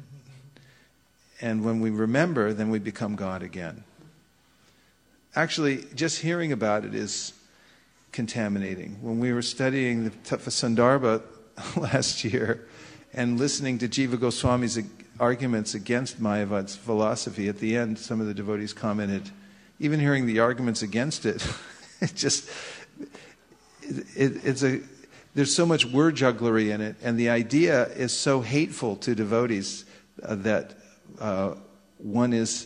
And when we remember, then we become God again. Actually, just hearing about it is contaminating. When we were studying the Tattva-sandarbha last year and listening to Jiva Goswami's arguments against Mayavad's philosophy, at the end, some of the devotees commented, even hearing the arguments against it, there's so much word jugglery in it, and the idea is so hateful to devotees that one is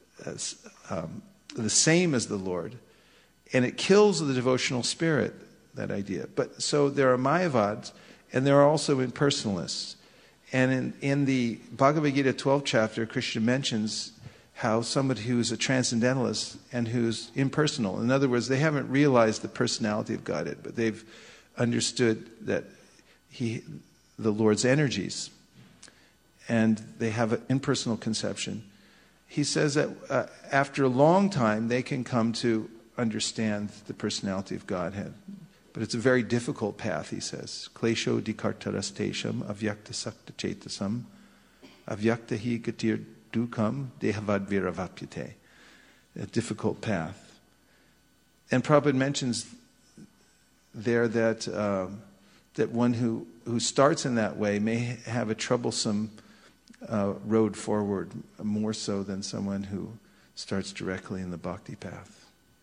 the same as the Lord, and it kills the devotional spirit, that idea. But so there are Mayavads, and there are also impersonalists. And in the Bhagavad Gita 12th chapter, Krishna mentions how somebody who's a transcendentalist and who's impersonal, in other words, they haven't realized the personality of Godhead, but they've understood that the Lord's energies, and they have an impersonal conception. He says that after a long time, they can come to understand the personality of Godhead. But it's a very difficult path, he says. Klesho dikartarastesham avyakta sakta chetasam avyakta hi gatir dukam dehavad viravapyate. A difficult path. And Prabhupada mentions there that that one who starts in that way may have a troublesome road forward, more so than someone who starts directly in the bhakti path.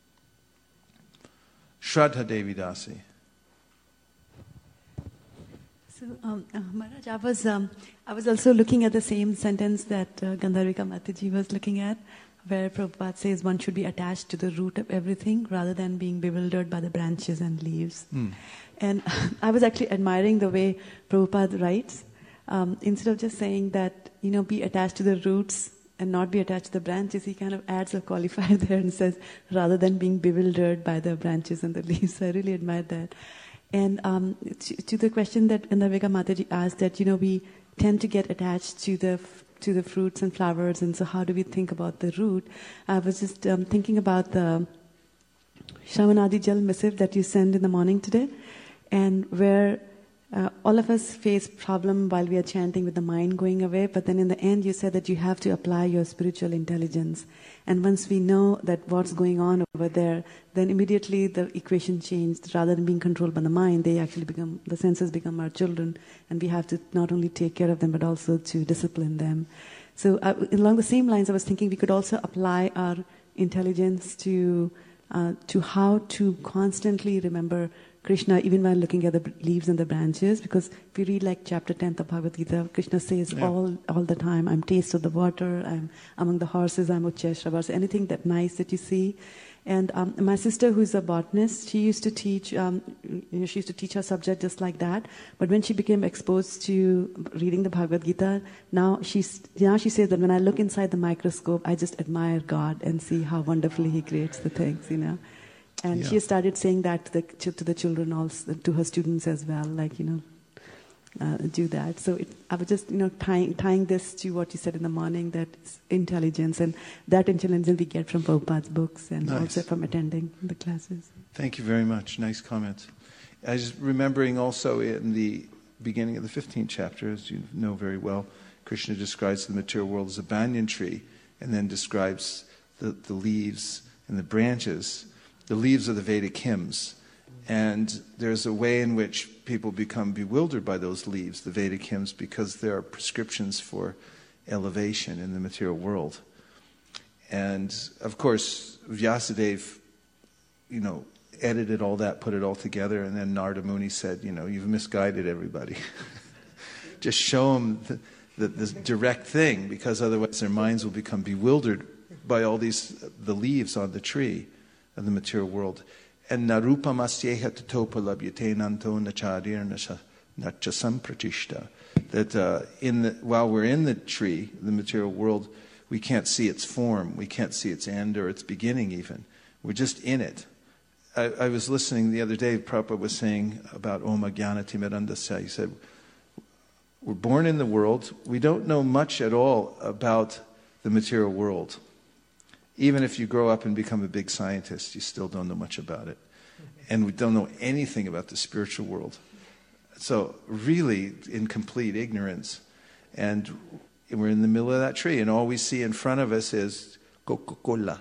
Shraddha Devi Dasi. So, Maharaj, I was also looking at the same sentence that Gandharvika Mataji was looking at, where Prabhupada says one should be attached to the root of everything rather than being bewildered by the branches and leaves. And I was actually admiring the way Prabhupada writes. Instead of just saying that, be attached to the roots and not be attached to the branches, he kind of adds a qualifier there and says, rather than being bewildered by the branches and the leaves. So I really admired that. And to the question that Gandharvika Mataji asked, that, we tend to get attached to the fruits and flowers, and so how do we think about the root? I was just thinking about the Shravanadi Jal missive that you send in the morning today, and where all of us face problem while we are chanting with the mind going away, but then in the end you said that you have to apply your spiritual intelligence. And once we know that what's going on over there, then immediately the equation changed. Rather than being controlled by the mind, the senses become our children, and we have to not only take care of them, but also to discipline them. So along the same lines, I was thinking we could also apply our intelligence to how to constantly remember Krishna, even while looking at the leaves and the branches, because if you read like chapter 10th of Bhagavad Gita, Krishna says all the time, I'm taste of the water, I'm among the horses, I'm Ucheshravas, anything that nice that you see. And my sister, who's a botanist, she used to teach, she used to teach her subject just like that. But when she became exposed to reading the Bhagavad Gita, now she says that when I look inside the microscope, I just admire God and see how wonderfully He creates the things, And she started saying that to the children also, to her students as well, do that. So I was just, tying this to what you said in the morning, that intelligence, and that intelligence we get from Prabhupada's books and also from attending the classes. Thank you very much. Nice comments. I was remembering also in the beginning of the 15th chapter, as you know very well, Krishna describes the material world as a banyan tree, and then describes the leaves and the branches. The leaves are the Vedic hymns, And there's a way in which people become bewildered by those leaves, the Vedic hymns, because there are prescriptions for elevation in the material world. And of course, Vyasadeva, edited all that, put it all together, and then Narada Muni said, you've misguided everybody. Just show them this direct thing, because otherwise their minds will become bewildered by all the leaves on the tree of the material world. And narupam asyeha tatopa labhyate nanto nacharir nachasam pratishta. That while we're in the tree, the material world, we can't see its form, we can't see its end or its beginning even. We're just in it. I was listening the other day, Prabhupada was saying about Om Ajnanati Mirandasya. He said, we're born in the world, we don't know much at all about the material world. Even if you grow up and become a big scientist, you still don't know much about it. And we don't know anything about the spiritual world. So really in complete ignorance. And we're in the middle of that tree, and all we see in front of us is Coca-Cola.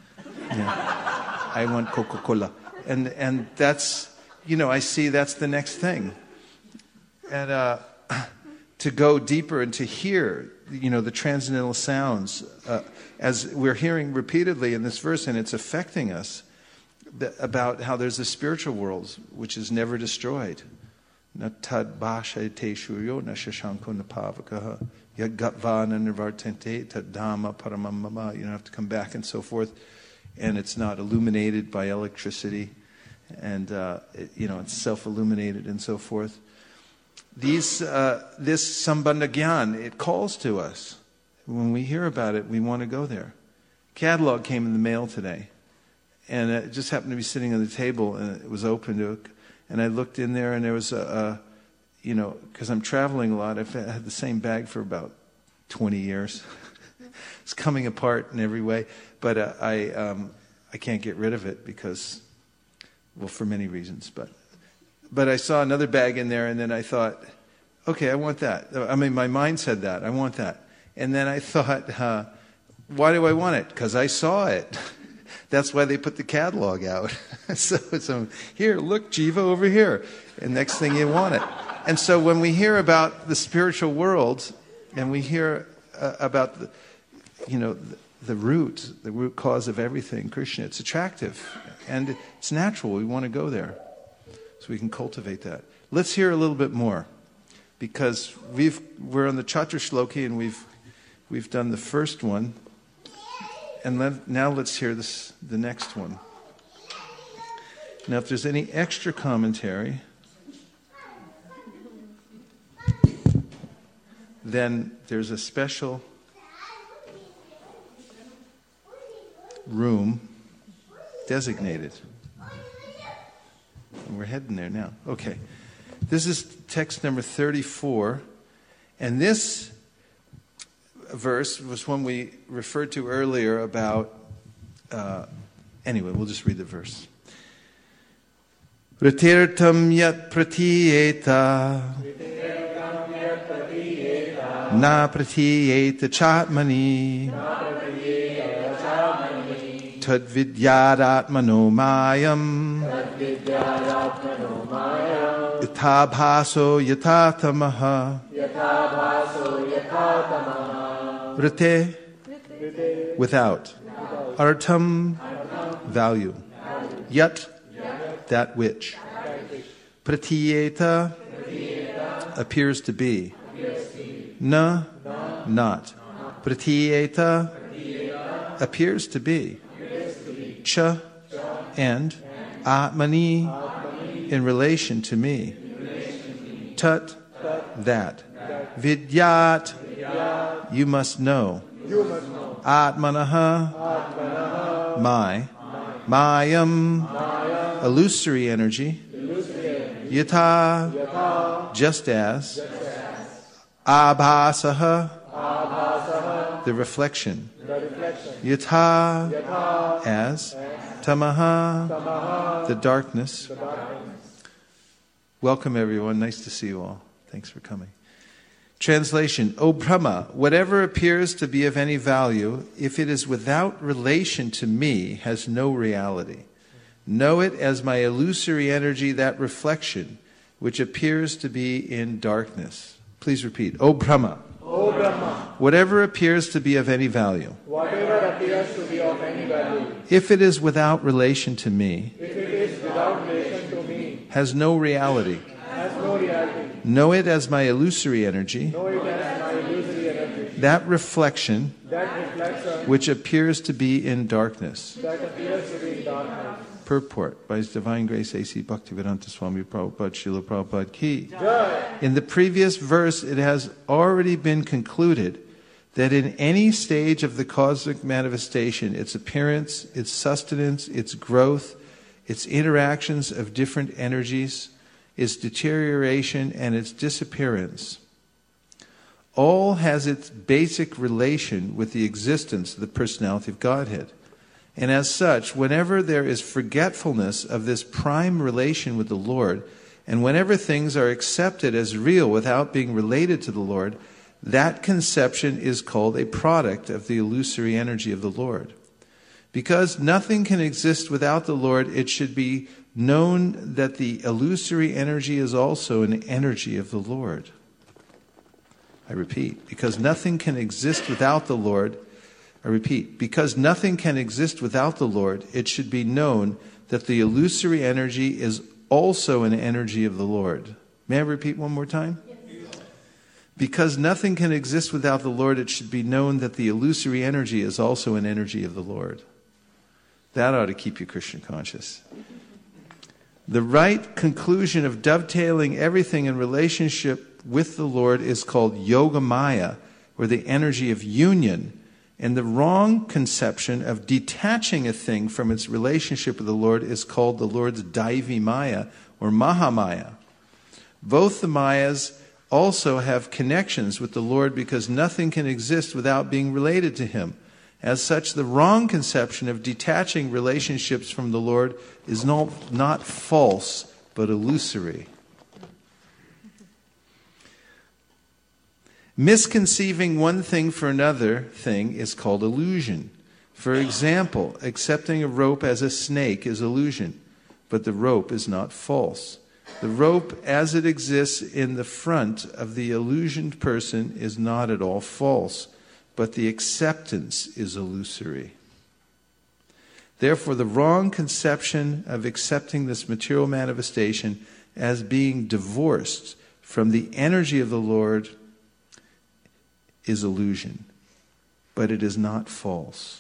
I want Coca-Cola. And that's, I see that's the next thing. And to go deeper and to hear, the transcendental sounds, as we're hearing repeatedly in this verse, and it's affecting us, about how there's a spiritual world which is never destroyed. Na tad bhasha te shuryo na shashanko na pavakaha yagatva na nivartente tad dhamma paramamama. You don't have to come back and so forth. And it's not illuminated by electricity. And, it's self-illuminated and so forth. This Sambandha Gyan, it calls to us. When we hear about it, we want to go there. Catalog came in the mail today. And it just happened to be sitting on the table, and it was open and I looked in there, and there was because I'm traveling a lot, I've had the same bag for about 20 years. It's coming apart in every way, but I can't get rid of it because, for many reasons. But I saw another bag in there, and then I thought, okay, I want that. My mind said that, I want that. And then I thought, why do I want it? Because I saw it. That's why they put the catalog out. So here, look, Jiva, over here. And next thing you want it. And so when we hear about the spiritual world, and we hear about the root cause of everything, Krishna, it's attractive. And it's natural. We want to go there. So we can cultivate that. Let's hear a little bit more. Because we're on the Chaturshloki, and we've done the first one. And now let's hear the next one. Now, if there's any extra commentary, then there's a special room designated. And we're heading there now. Okay. This is text number 34. And this verse was one we referred to earlier about, anyway, we'll just read the verse. Ritirtam yat pratiyeta na pratiyeta chatmani tad vidyadatmano mayam yatabhaso yatatamaha Rite, without. Artam, value. Yat, that which. Pratiyeta, appears to be. Na, not. Pratiyeta, appears to be. Cha, and. Atmani, in relation to me. Tat, that. Vidyat, you must know. Atmanaha, my. Mayam, illusory energy. Yata, just as. Abhasaha, the reflection. Yata, as. Tamaha, the darkness. Welcome, everyone. Nice to see you all. Thanks for coming. Translation, O Brahma, whatever appears to be of any value, if it is without relation to me, has no reality. Know it as my illusory energy, that reflection, which appears to be in darkness. Please repeat. O Brahma. O Brahma. Whatever appears to be of any value. Whatever appears to be of any value. If it is without relation to me. If it is without relation to me. Has no reality. Has no reality. Know it as my illusory energy. Know it as my illusory energy. That reflection. That reflection. Which appears to be in darkness. That appears to be in darkness. Purport by His Divine Grace A.C. Bhaktivedanta Swami Prabhupada Srila Prabhupada Ki. Jai. In the previous verse, it has already been concluded that in any stage of the cosmic manifestation, its appearance, its sustenance, its growth, its interactions of different energies, its deterioration, and its disappearance, all has its basic relation with the existence of the personality of Godhead. And as such, whenever there is forgetfulness of this prime relation with the Lord, and whenever things are accepted as real without being related to the Lord, that conception is called a product of the illusory energy of the Lord. Because nothing can exist without the Lord, it should be known that the illusory energy is also an energy of the Lord. I repeat, because nothing can exist without the Lord, because nothing can exist without the Lord, it should be known that the illusory energy is also an energy of the Lord. May I repeat one more time? Yes. Because nothing can exist without the Lord, it should be known that the illusory energy is also an energy of the Lord. That ought to keep you Krishna conscious. The right conclusion of dovetailing everything in relationship with the Lord is called Yoga Maya, or the energy of union. And the wrong conception of detaching a thing from its relationship with the Lord is called the Lord's Daivi Maya, or Mahamaya. Both the Mayas also have connections with the Lord because nothing can exist without being related to Him. As such, the wrong conception of detaching relationships from the Lord is not false, but illusory. Misconceiving one thing for another thing is called illusion. For example, accepting a rope as a snake is illusion, but the rope is not false. The rope as it exists in the front of the illusioned person is not at all false, but the acceptance is illusory. Therefore, the wrong conception of accepting this material manifestation as being divorced from the energy of the Lord is illusion, but it is not false.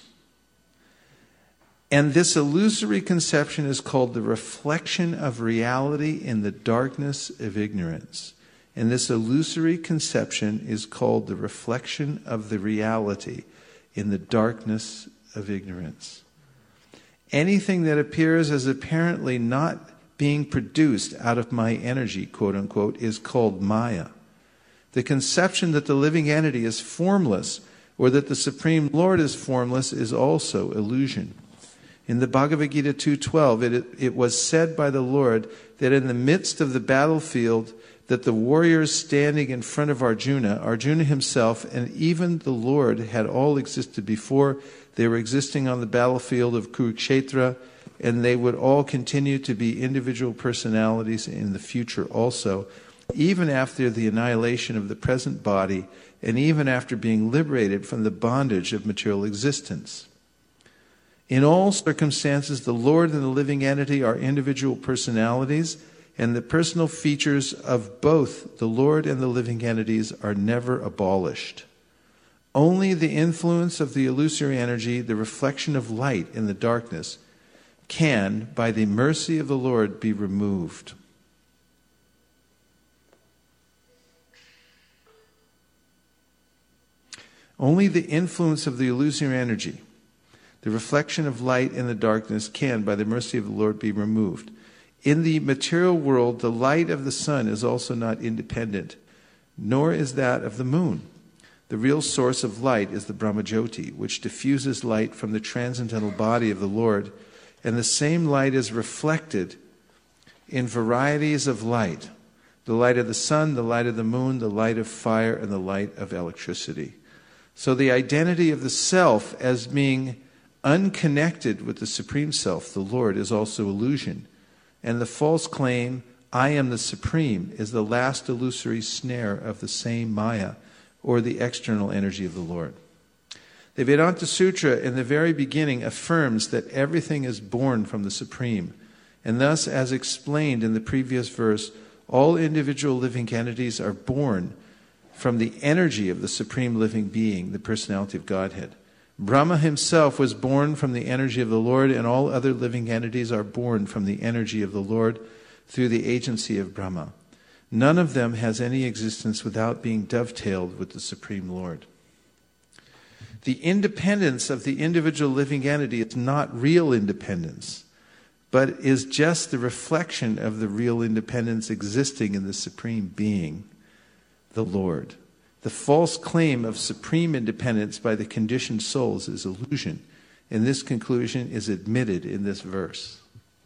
And this illusory conception is called the reflection of reality in the darkness of ignorance. And this illusory conception is called the reflection of the reality in the darkness of ignorance. Anything that appears as apparently not being produced out of my energy, quote unquote, is called Maya. The conception that the living entity is formless or that the Supreme Lord is formless is also illusion. In the Bhagavad Gita 2:12, it was said by the Lord that in the midst of the battlefield that the warriors standing in front of Arjuna himself, and even the Lord had all existed before. They were existing on the battlefield of Kurukshetra, and they would all continue to be individual personalities in the future also, even after the annihilation of the present body, and even after being liberated from the bondage of material existence. In all circumstances, the Lord and the living entity are individual personalities, and the personal features of both the Lord and the living entities are never abolished. Only the influence of the illusory energy, the reflection of light in the darkness, can, by the mercy of the Lord, be removed. Only the influence of the illusory energy, the reflection of light in the darkness, can, by the mercy of the Lord, be removed. In the material world, the light of the sun is also not independent, nor is that of the moon. The real source of light is the Brahmajyoti, which diffuses light from the transcendental body of the Lord, and the same light is reflected in varieties of light: the light of the sun, the light of the moon, the light of fire, and the light of electricity. So the identity of the self as being unconnected with the Supreme Self, the Lord, is also illusion. And the false claim, I am the Supreme, is the last illusory snare of the same Maya, or the external energy of the Lord. The Vedanta Sutra in the very beginning affirms that everything is born from the Supreme. And thus, as explained in the previous verse, all individual living entities are born from the energy of the Supreme Living Being, the Personality of Godhead. Brahma himself was born from the energy of the Lord, and all other living entities are born from the energy of the Lord through the agency of Brahma. None of them has any existence without being dovetailed with the Supreme Lord. The independence of the individual living entity is not real independence, but is just the reflection of the real independence existing in the Supreme Being, the Lord. The false claim of supreme independence by the conditioned souls is illusion, and this conclusion is admitted in this verse.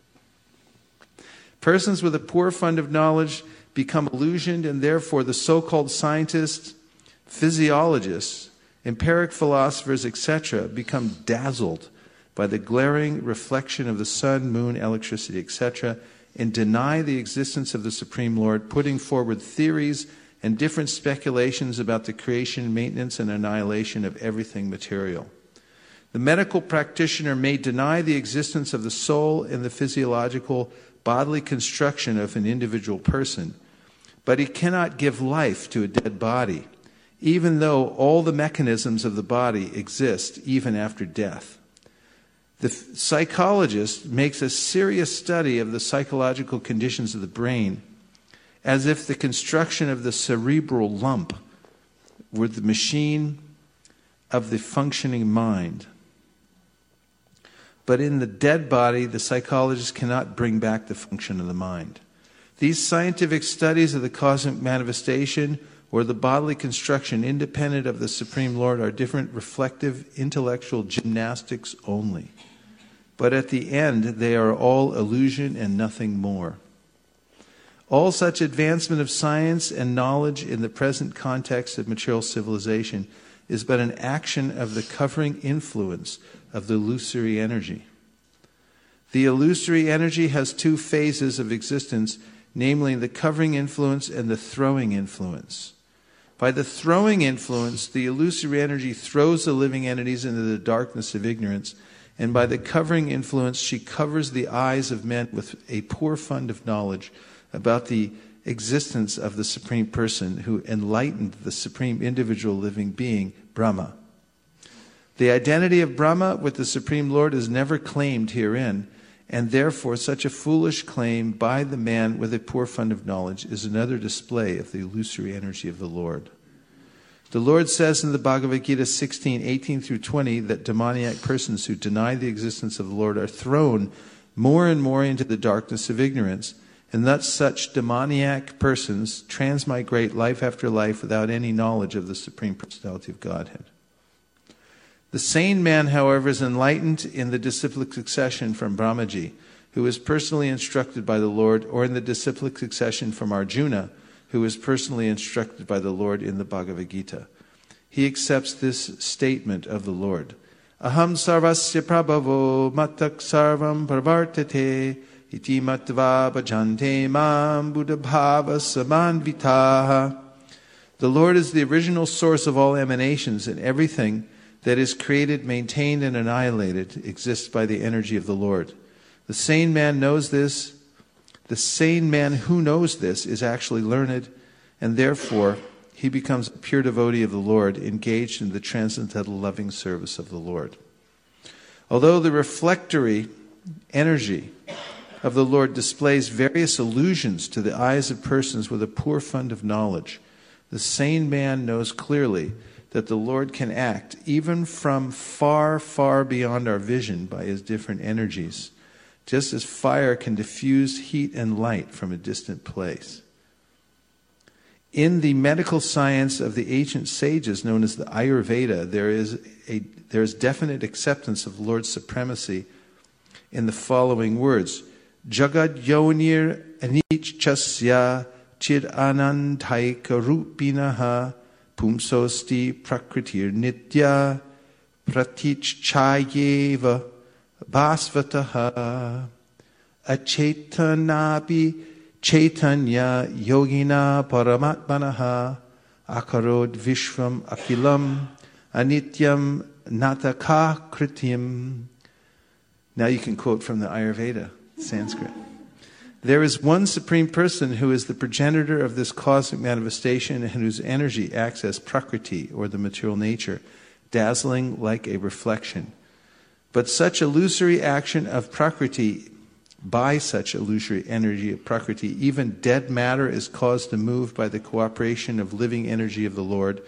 Persons with a poor fund of knowledge become illusioned, and therefore the so-called scientists, physiologists, empiric philosophers, etc., become dazzled by the glaring reflection of the sun, moon, electricity, etc., and deny the existence of the Supreme Lord, putting forward theories and different speculations about the creation, maintenance, and annihilation of everything material. The medical practitioner may deny the existence of the soul and the physiological bodily construction of an individual person, but he cannot give life to a dead body, even though all the mechanisms of the body exist even after death. The psychologist makes a serious study of the psychological conditions of the brain, as if the construction of the cerebral lump were the machine of the functioning mind. But in the dead body, the psychologist cannot bring back the function of the mind. These scientific studies of the cosmic manifestation or the bodily construction independent of the Supreme Lord are different reflective intellectual gymnastics only. But at the end, they are all illusion and nothing more. All such advancement of science and knowledge in the present context of material civilization is but an action of the covering influence of the illusory energy. The illusory energy has two phases of existence, namely the covering influence and the throwing influence. By the throwing influence, the illusory energy throws the living entities into the darkness of ignorance, and by the covering influence, she covers the eyes of men with a poor fund of knowledge about the existence of the Supreme Person who enlightened the Supreme Individual Living Being, Brahma. The identity of Brahma with the Supreme Lord is never claimed herein, and therefore such a foolish claim by the man with a poor fund of knowledge is another display of the illusory energy of the Lord. The Lord says in the Bhagavad Gita 16:18-20 that demoniac persons who deny the existence of the Lord are thrown more and more into the darkness of ignorance, and that such demoniac persons transmigrate life after life without any knowledge of the Supreme Personality of Godhead. The sane man, however, is enlightened in the disciplic succession from Brahmaji, who is personally instructed by the Lord, or in the disciplic succession from Arjuna, who is personally instructed by the Lord in the Bhagavad Gita. He accepts this statement of the Lord. Aham sarvasya prabhavo matak sarvam pravartate iti matva bhajante mam buddhabhava samanvitaha. The Lord is the original source of all emanations, and everything that is created, maintained, and annihilated exists by the energy of the Lord. The sane man knows this. The sane man who knows this is actually learned, and therefore he becomes a pure devotee of the Lord, engaged in the transcendental loving service of the Lord. Although the reflectory energy of the Lord displays various illusions to the eyes of persons with a poor fund of knowledge, the sane man knows clearly that the Lord can act even from far, far beyond our vision by his different energies, just as fire can diffuse heat and light from a distant place. In the medical science of the ancient sages known as the Ayurveda, there is definite acceptance of the Lord's supremacy in the following words: Jagad yonir anichasya chid anantaika rupinaha pumsosti prakritir nitya Pratichayeva Bhasvataha Achetanapi Chaitanya Yogina Paramatmanaha Akarod Vishvam Akilam Anityam Nataka Krityam. Now you can quote from the Ayurveda, Sanskrit. There is one Supreme Person who is the progenitor of this cosmic manifestation and whose energy acts as Prakriti, or the material nature, dazzling like a reflection. But such illusory action of Prakriti, by such illusory energy of Prakriti, even dead matter is caused to move by the cooperation of living energy of the Lord.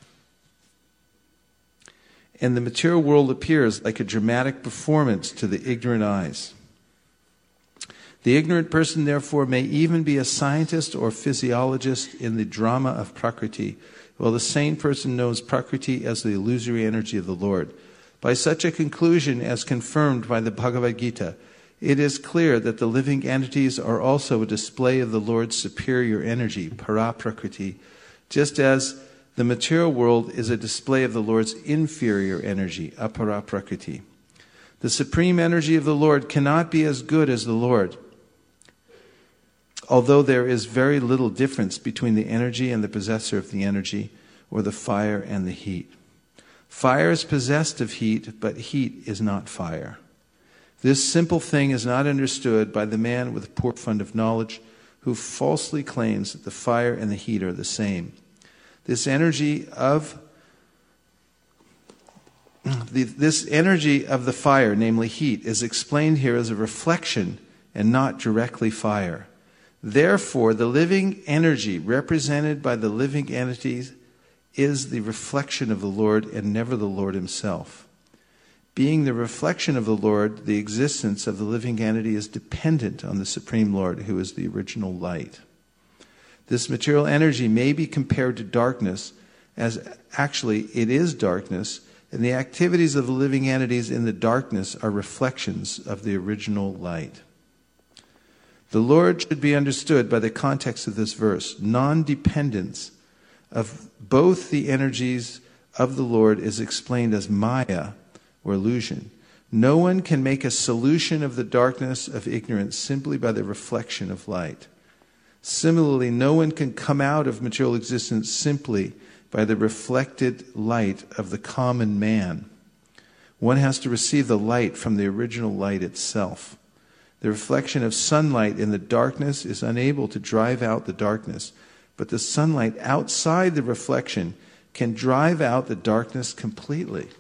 And the material world appears like a dramatic performance to the ignorant eyes. The ignorant person, therefore, may even be a scientist or physiologist in the drama of Prakriti, while the sane person knows Prakriti as the illusory energy of the Lord. By such a conclusion, as confirmed by the Bhagavad Gita, it is clear that the living entities are also a display of the Lord's superior energy, Paraprakriti, just as the material world is a display of the Lord's inferior energy, Aparaprakriti. The supreme energy of the Lord cannot be as good as the Lord, although there is very little difference between the energy and the possessor of the energy, or the fire and the heat. Fire is possessed of heat, but heat is not fire. This simple thing is not understood by the man with a poor fund of knowledge who falsely claims that the fire and the heat are the same. This energy of the fire, namely heat, is explained here as a reflection and not directly fire. Therefore, the living energy represented by the living entities is the reflection of the Lord and never the Lord himself. Being the reflection of the Lord, the existence of the living entity is dependent on the Supreme Lord, who is the original light. This material energy may be compared to darkness, as actually it is darkness, and the activities of the living entities in the darkness are reflections of the original light. The Lord should be understood by the context of this verse. Non-dependence of both the energies of the Lord is explained as Maya, or illusion. No one can make a solution of the darkness of ignorance simply by the reflection of light. Similarly, no one can come out of material existence simply by the reflected light of the common man. One has to receive the light from the original light itself. The reflection of sunlight in the darkness is unable to drive out the darkness, but the sunlight outside the reflection can drive out the darkness completely.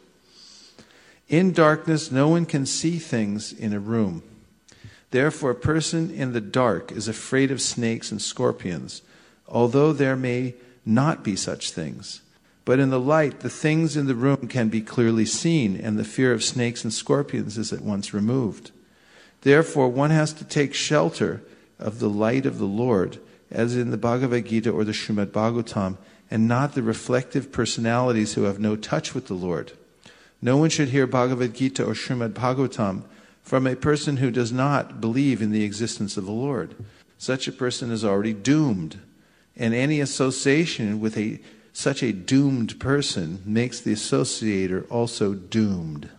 In darkness, no one can see things in a room. Therefore, a person in the dark is afraid of snakes and scorpions, although there may not be such things. But in the light, the things in the room can be clearly seen, and the fear of snakes and scorpions is at once removed. Therefore, one has to take shelter of the light of the Lord, as in the Bhagavad Gita or the Srimad Bhagavatam, and not the reflective personalities who have no touch with the Lord. No one should hear Bhagavad Gita or Srimad Bhagavatam from a person who does not believe in the existence of the Lord. Such a person is already doomed, and any association with such a doomed person makes the associator also doomed.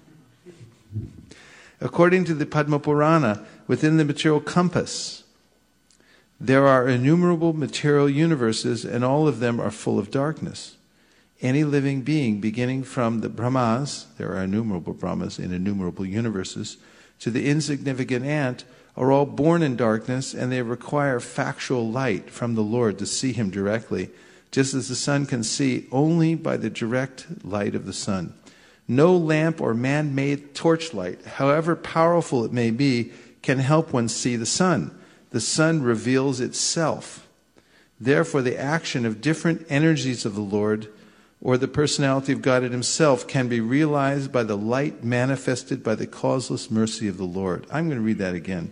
According to the Padma Purana, within the material compass, there are innumerable material universes, and all of them are full of darkness. Any living being, beginning from the Brahmas, there are innumerable Brahmas in innumerable universes, to the insignificant ant, are all born in darkness, and they require factual light from the Lord to see him directly, just as the sun can see only by the direct light of the sun. No lamp or man-made torchlight, however powerful it may be, can help one see the sun. The sun reveals itself. Therefore, the action of different energies of the Lord, or the personality of God in himself, can be realized by the light manifested by the causeless mercy of the Lord. I'm going to read that again.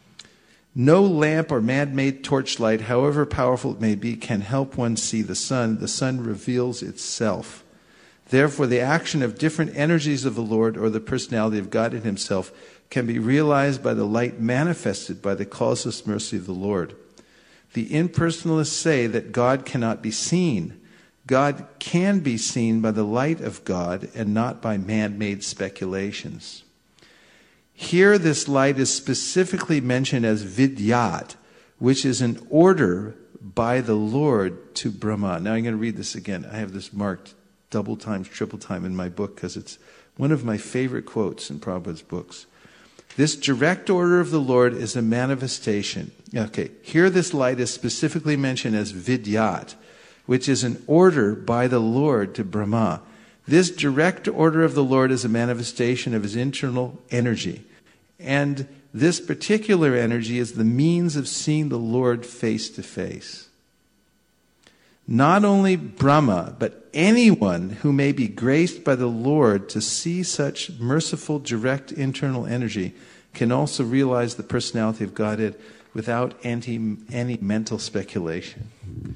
No lamp or man-made torchlight, however powerful it may be, can help one see the sun. The sun reveals itself. Therefore, the action of different energies of the Lord, or the personality of God in himself, can be realized by the light manifested by the causeless mercy of the Lord. The impersonalists say that God cannot be seen. God can be seen by the light of God and not by man-made speculations. Here this light is specifically mentioned as vidyat, which is an order by the Lord to Brahma. Now I'm going to read this again. I have this marked double times, triple time in my book because it's one of my favorite quotes in Prabhupada's books. This direct order of the Lord is a manifestation. Okay, here this light is specifically mentioned as vidyat, which is an order by the Lord to Brahma. This direct order of the Lord is a manifestation of his internal energy. And this particular energy is the means of seeing the Lord face to face. Not only Brahma, but anyone who may be graced by the Lord to see such merciful, direct internal energy can also realize the personality of Godhead without any mental speculation.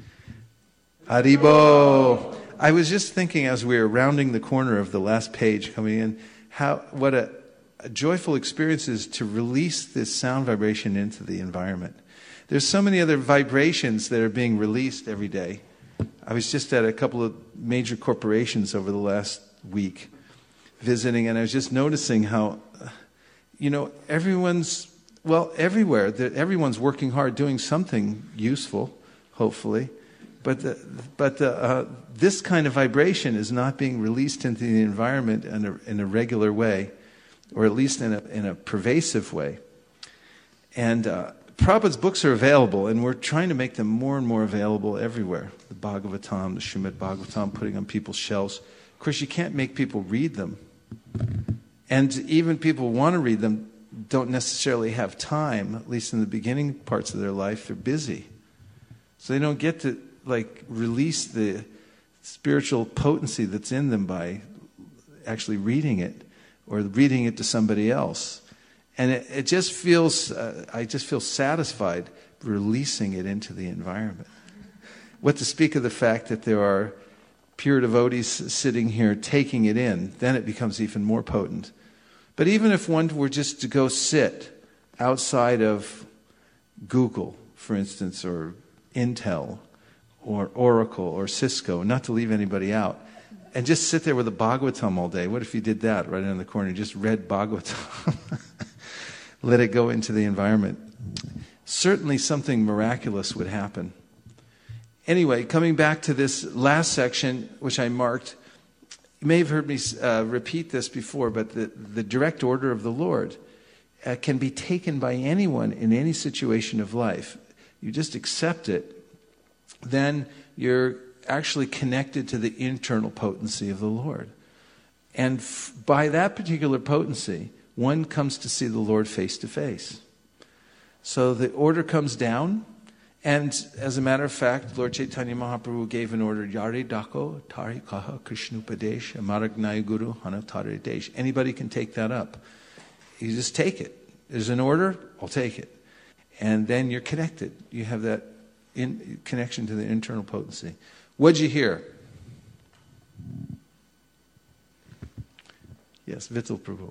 Haribo! I was just thinking as we were rounding the corner of the last page coming in, what a joyful experience is to release this sound vibration into the environment. There's so many other vibrations that are being released every day. I was just at a couple of major corporations over the last week visiting, and I was just noticing how, everyone's working hard doing something useful, hopefully, but this kind of vibration is not being released into the environment in a regular way, or at least in a pervasive way. And Prabhupada's books are available, and we're trying to make them more and more available everywhere. The Bhagavatam, the Srimad Bhagavatam, putting on people's shelves. Of course, you can't make people read them. And even people who want to read them don't necessarily have time, at least in the beginning parts of their life. They're busy. So they don't get to release the spiritual potency that's in them by actually reading it or reading it to somebody else. And it just feels, I just feel satisfied releasing it into the environment. What to speak of the fact that there are pure devotees sitting here taking it in, then it becomes even more potent. But even if one were just to go sit outside of Google, for instance, or Intel, or Oracle, or Cisco, not to leave anybody out, and just sit there with a Bhagavatam all day. What if you did that right in the corner? Just read Bhagavatam. Let it go into the environment. Certainly something miraculous would happen. Anyway, coming back to this last section, which I marked, you may have heard me repeat this before, but the direct order of the Lord can be taken by anyone in any situation of life. You just accept it, then you're actually connected to the internal potency of the Lord. And by that particular potency, one comes to see the Lord face to face. So the order comes down, and as a matter of fact, Lord Chaitanya Mahaprabhu gave an order, Yare Dako Tari Kaha Krishnupadesh Amaragnaya Guru Hana Tare Desh. Anybody can take that up. You just take it. There's an order, I'll take it. And then you're connected. You have that connection to the internal potency. What'd you hear? Yes, Vittal Prabhu.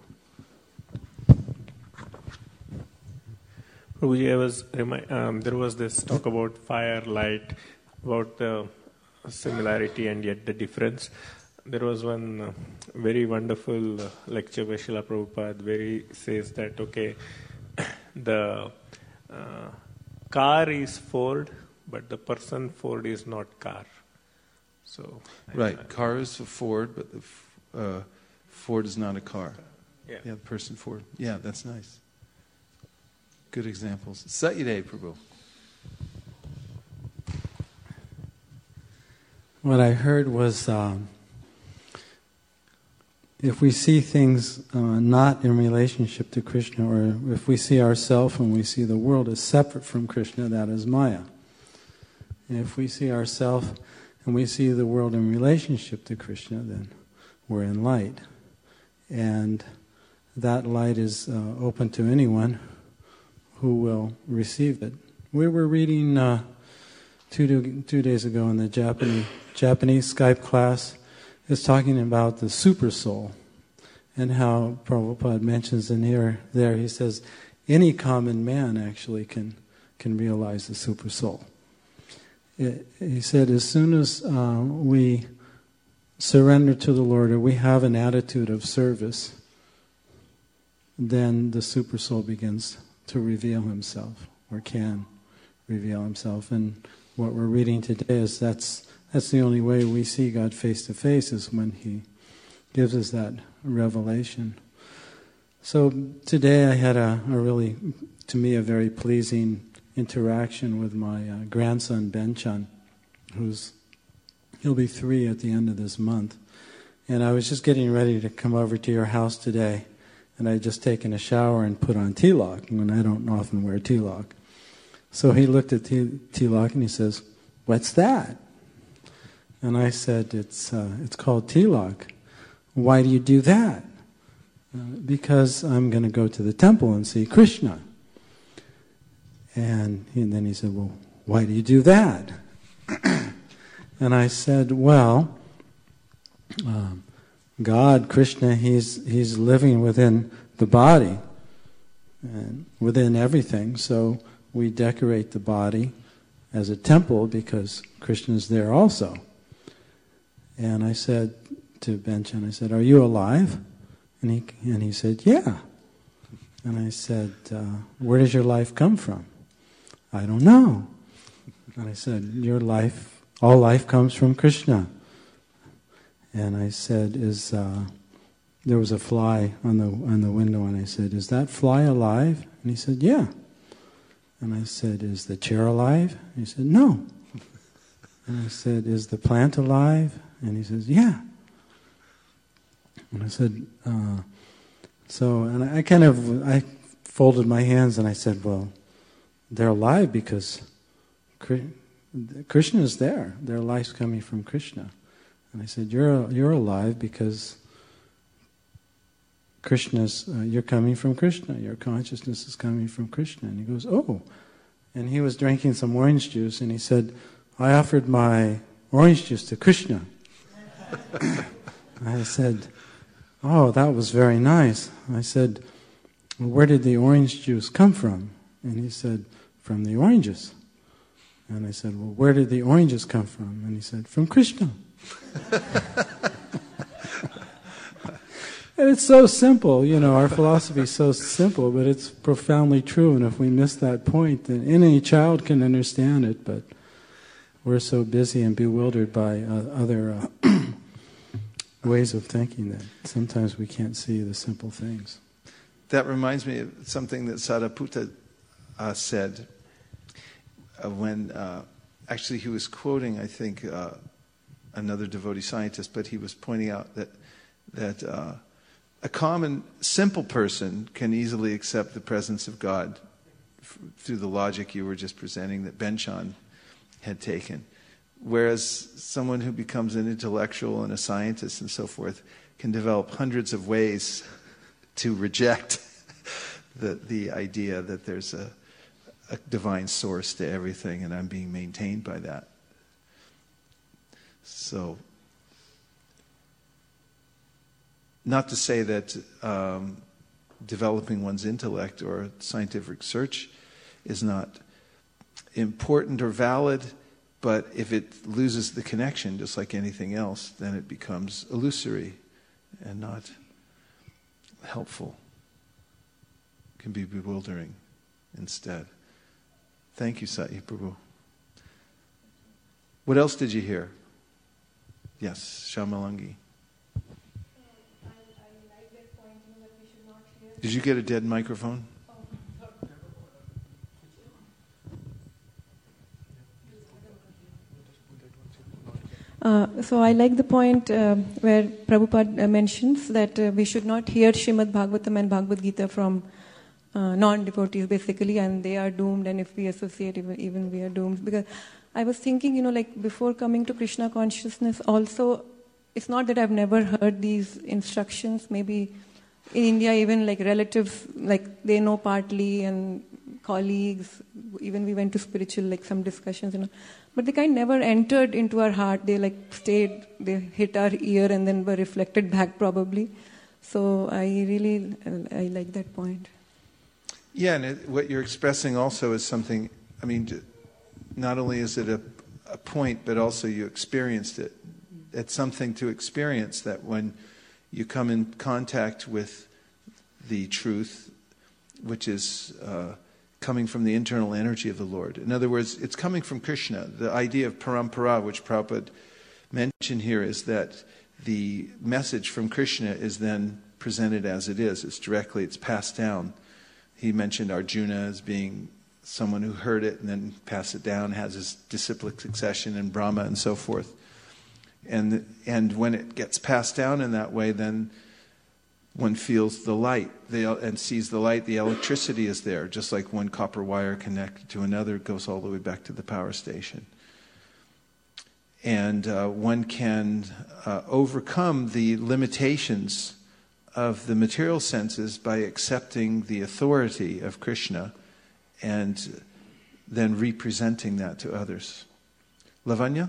Prabhuji, there was this talk about fire, light, about the similarity and yet the difference. There was one very wonderful lecture by Srila Prabhupada where he says that, the car is Ford, but the person Ford is not car. So right, car is a Ford, but the Ford is not a car. Yeah, the person Ford. Yeah, that's nice. Good examples. Satyadev Prabhu. What I heard was if we see things not in relationship to Krishna, or if we see ourselves and we see the world as separate from Krishna, that is Maya. And if we see ourselves and we see the world in relationship to Krishna, then we're in light. And that light is open to anyone who will receive it. We were reading 2 days ago in the Japanese Skype class, is talking about the super soul, and how Prabhupada mentions in there, he says, any common man actually can realize the super soul. he said, as soon as we surrender to the Lord, or we have an attitude of service, then the Supersoul begins to reveal himself, or can reveal himself. And what we're reading today is that's the only way we see God face to face, is when He gives us that revelation. So today I had a really, to me, a very pleasing interaction with my grandson Benchan, he'll be 3 at the end of this month. And I was just getting ready to come over to your house today, and I had just taken a shower and put on Tilak, and I don't often wear Tilak. So he looked at Tilak and he says, "What's that?" And I said, "It's called Tilak." "Why do you do that?" "Because I'm going to go to the temple and see Krishna." And then he said, "Well, why do you do that?" And I said, "Well, God, Krishna, He's living within the body and within everything. So we decorate the body as a temple because Krishna's there also." And I said to Benchan, I said, "Are you alive?" And he said, "Yeah." And I said, "Where does your life come from?" "I don't know." And I said, "Your life, all life comes from Krishna." And I said, there was a fly on the window, and I said, "Is that fly alive?" And he said, "Yeah." And I said, "Is the chair alive?" And he said, "No." And I said, "Is the plant alive?" And he says, "Yeah." And I said, and I folded my hands and I said, "Well, they're alive because Krishna is there. Their life's coming from Krishna." And I said, "You're alive because you're coming from Krishna. Your consciousness is coming from Krishna." And he goes, "Oh." And he was drinking some orange juice, and he said, "I offered my orange juice to Krishna." I said, "Oh, that was very nice." I said, "Well, where did the orange juice come from?" And he said, "From the oranges." And I said, "Well, where did the oranges come from?" And he said, "From Krishna." And it's so simple, our philosophy is so simple, but it's profoundly true. And if we miss that point, then any child can understand it, but we're so busy and bewildered by other ways of thinking that sometimes we can't see the simple things. That reminds me of something that Sariputta said when actually he was quoting, I think, another devotee scientist, but he was pointing out that a common, simple person can easily accept the presence of God through the logic you were just presenting that Benchan had taken. Whereas someone who becomes an intellectual and a scientist and so forth can develop hundreds of ways to reject the idea that there's a divine source to everything and I'm being maintained by that. So, not to say that developing one's intellect or scientific research is not important or valid, but if it loses the connection, just like anything else, then it becomes illusory and not helpful. It can be bewildering instead. Thank you, Satya Prabhu. What else did you hear? Yes, Shamalangi. Did you get a dead microphone? So I like the point where Prabhupada mentions that we should not hear Srimad Bhagavatam and Bhagavad Gita from non-devotees basically, and they are doomed, and if we associate, even we are doomed. Because I was thinking, like before coming to Krishna consciousness also, it's not that I've never heard these instructions. Maybe in India, even like relatives, like they know partly, and colleagues, even we went to spiritual, like some discussions, but they kind of never entered into our heart. They like stayed, they hit our ear and then were reflected back probably. So I like that point. Yeah, and what you're expressing also is something, not only is it a point, but also you experienced it. It's something to experience, that when you come in contact with the truth, which is coming from the internal energy of the Lord. In other words, it's coming from Krishna. The idea of parampara, which Prabhupada mentioned here, is that the message from Krishna is then presented as it is. It's passed down. He mentioned Arjuna as being someone who heard it and then passed it down, has his disciplic succession in Brahma and so forth. And when it gets passed down in that way, then one feels the light and sees the light. The electricity is there, just like one copper wire connected to another goes all the way back to the power station. And one can overcome the limitations of the material senses by accepting the authority of Krishna and then representing that to others. Lavanya?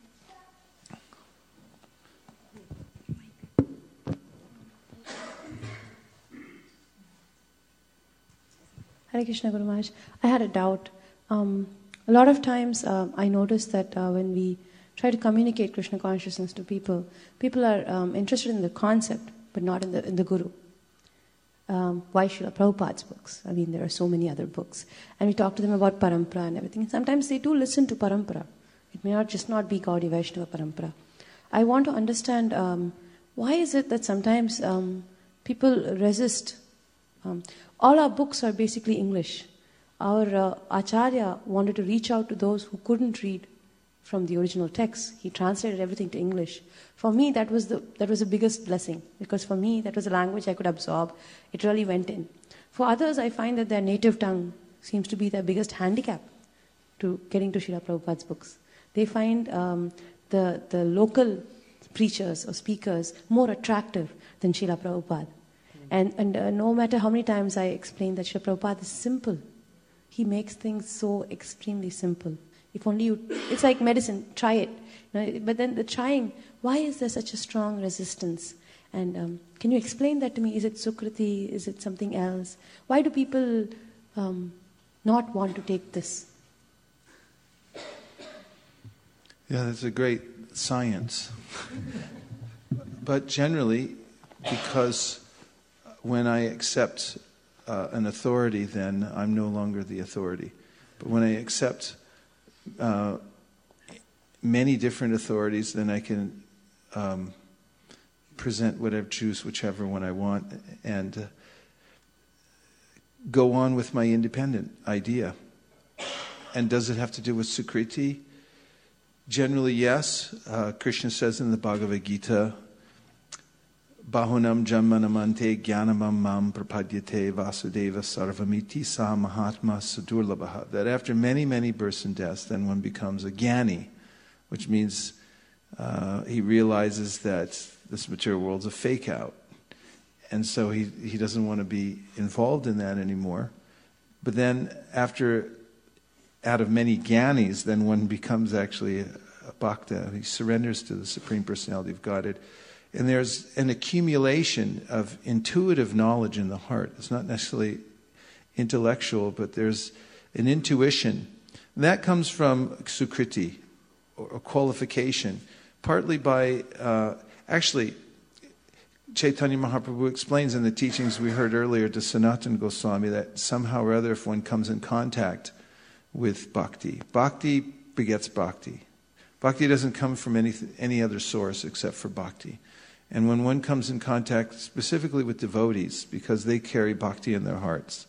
Hare Krishna, Guru Maharaj. I had a doubt. A lot of times I noticed that when we try to communicate Krishna consciousness to people, people are interested in the concept, but not in the Guru. Why Srila Prabhupada's books? I mean, there are so many other books. And we talk to them about parampara and everything. Sometimes they do listen to parampara. It may not be Gaudiya Vaishnava parampara. I want to understand why is it that sometimes people resist. All our books are basically English. Our Acharya wanted to reach out to those who couldn't read from the original text. He translated everything to English. For me, that was the biggest blessing, because for me, that was a language I could absorb. It really went in. For others, I find that their native tongue seems to be their biggest handicap to getting to Srila Prabhupada's books. They find the local preachers or speakers more attractive than Srila Prabhupada. And no matter how many times I explain that Srila Prabhupada is simple, he makes things so extremely simple. If only it's like medicine, try it. But then the trying, why is there such a strong resistance? And can you explain that to me? Is it Sukriti? Is it something else? Why do people not want to take this? Yeah, that's a great science. But generally, because when I accept an authority, then I'm no longer the authority. But when I accept many different authorities, then I can present whichever one I want, and go on with my independent idea. And does it have to do with Sukriti? Generally, yes. Krishna says in the Bhagavad Gita, Bahunam Janmanamante Jnanamam Mam Prapadyate Vasudeva Sarvamiti Sa Mahatma Sadurlabha. That after many, many births and deaths, then one becomes a Jnani, which means he realizes that this material world's a fake out. And so he doesn't want to be involved in that anymore. But then out of many Jnanis, then one becomes actually a Bhakta. He surrenders to the Supreme Personality of Godhead. And there's an accumulation of intuitive knowledge in the heart. It's not necessarily intellectual, but there's an intuition. And that comes from Sukriti, or qualification, partly by, actually, Chaitanya Mahaprabhu explains in the teachings we heard earlier to Sanatana Goswami that somehow or other if one comes in contact with bhakti, bhakti begets bhakti. Bhakti doesn't come from any other source except for bhakti. And when one comes in contact specifically with devotees, because they carry bhakti in their hearts,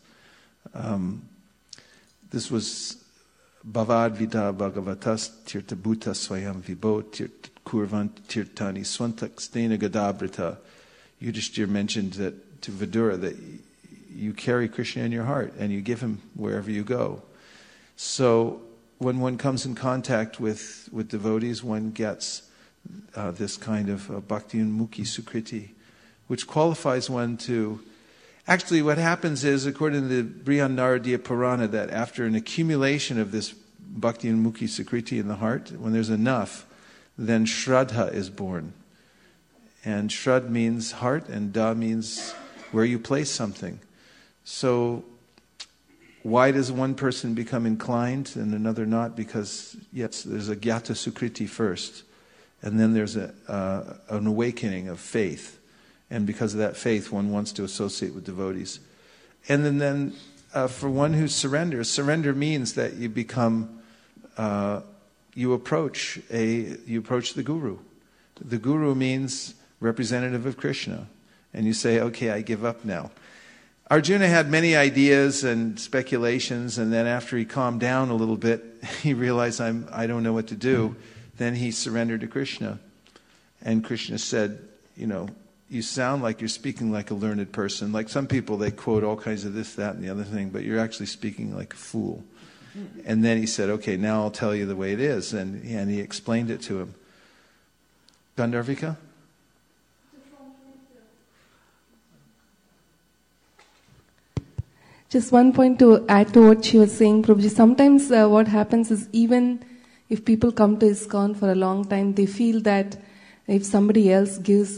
this was Bhavad Vida Bhagavatas Tirta Bhuta Swayam Vibho Tirta Kurvan Tirtani Swantak Stena Gadabrita. Yudhishthir mentioned that to Vidura that you carry Krishna in your heart and you give him wherever you go. So when one comes in contact with devotees, one gets this kind of bhakti and mukhi sukriti, which qualifies one to... Actually, what happens is, according to the Brihan Naradiya Purana, that after an accumulation of this bhakti and mukhi sukriti in the heart, when there's enough, then Shraddha is born. And Shrad means heart, and Da means where you place something. So Why does one person become inclined and another not? Because, yes, there's a Gyata Sukriti first, and then there's an awakening of faith. And because of that faith, one wants to associate with devotees. And then for one who surrenders, surrender means that you become, you approach the Guru. The Guru means representative of Krishna. And you say, okay, I give up now. Arjuna had many ideas and speculations, and then after he calmed down a little bit, he realized, I don't know what to do. Then he surrendered to Krishna. And Krishna said, you sound like you're speaking like a learned person. Like some people, they quote all kinds of this, that, and the other thing, but you're actually speaking like a fool. And then he said, okay, now I'll tell you the way it is. And he explained it to him. Gandharvika? Just one point to add to what she was saying, Prabhuji. Sometimes what happens is even if people come to ISKCON for a long time, they feel that if somebody else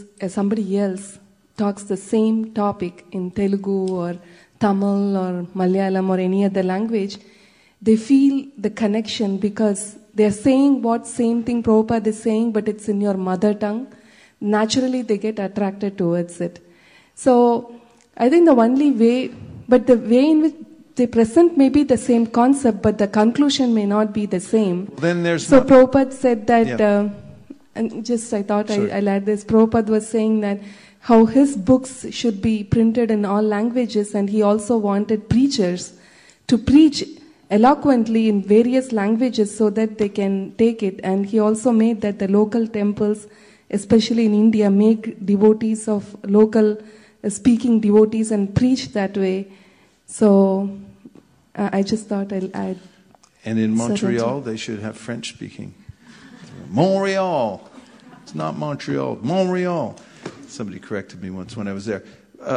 talks the same topic in Telugu or Tamil or Malayalam or any other language, they feel the connection because they're saying what same thing Prabhupada is saying, but it's in your mother tongue. Naturally, they get attracted towards it. So, I think the only way, but the way in which they present may be the same concept, but the conclusion may not be the same. Then there's so Prabhupada said that, and just I thought I'll add this, Prabhupada was saying that how his books should be printed in all languages, and he also wanted preachers to preach eloquently in various languages so that they can take it. And he also made that the local temples, especially in India, make devotees of local speaking devotees and preach that way. So I just thought I'll add. And in Montreal, they should have French speaking. Montreal. It's not Montreal. Montreal. Somebody corrected me once when I was there.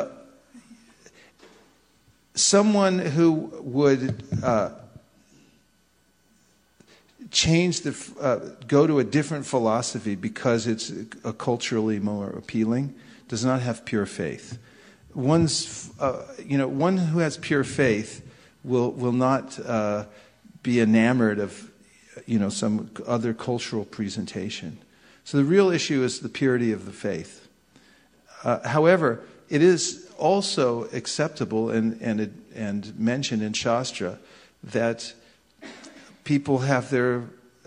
Someone who would go to a different philosophy because it's culturally more appealing does not have pure faith. One who has pure faith will not be enamored of some other cultural presentation. So the real issue is the purity of the faith. However, it is also acceptable and mentioned in Shastra that people have their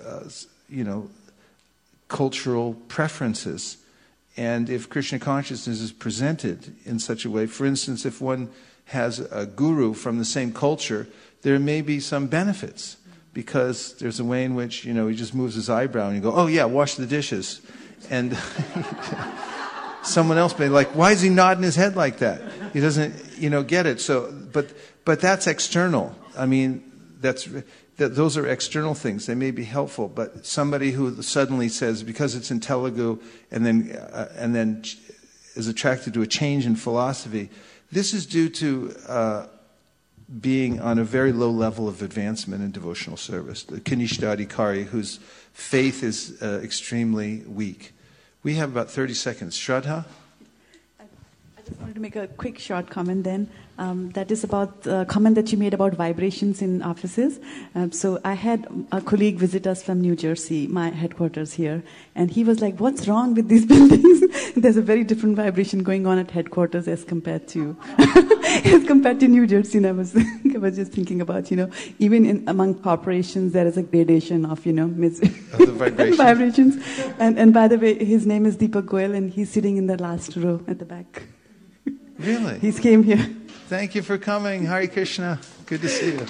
cultural preferences. And if Krishna consciousness is presented in such a way, for instance, if one has a guru from the same culture, there may be some benefits because there's a way in which, he just moves his eyebrow and you go, oh yeah, wash the dishes. And someone else may be like, why is he nodding his head like that? He doesn't, get it. So, but that's external. I mean, those are external things. They may be helpful, but somebody who suddenly says, because it's in Telugu, and then is attracted to a change in philosophy, this is due to being on a very low level of advancement in devotional service. The Kanishta Adhikari, whose faith is extremely weak. We have about 30 seconds. Shraddha? I just wanted to make a quick short comment then. That is about the comment that you made about vibrations in offices. So I had a colleague visit us from New Jersey, my headquarters here, and he was like, what's wrong with these buildings? There's a very different vibration going on at headquarters as compared to New Jersey. And I was just thinking about, even among corporations, there is a gradation of, the vibrations. And by the way, his name is Deepak Goyal, and he's sitting in the last row at the back. Really? He came here. Thank you for coming. Hare Krishna. Good to see you.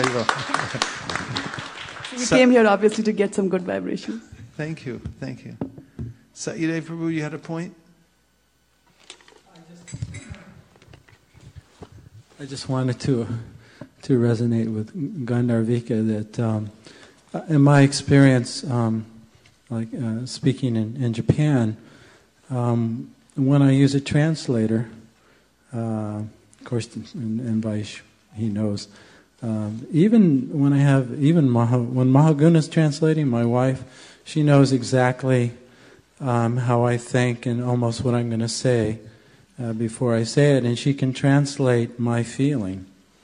We came here obviously to get some good vibrations. Thank you. Satyadev Prabhu, you had a point? I just wanted to resonate with Gandharvika that in my experience, speaking in Japan, when I use a translator, of course, and Vaish, he knows. Even when when Mahagun is translating, my wife, she knows exactly how I think and almost what I'm going to say before I say it, and she can translate my feeling.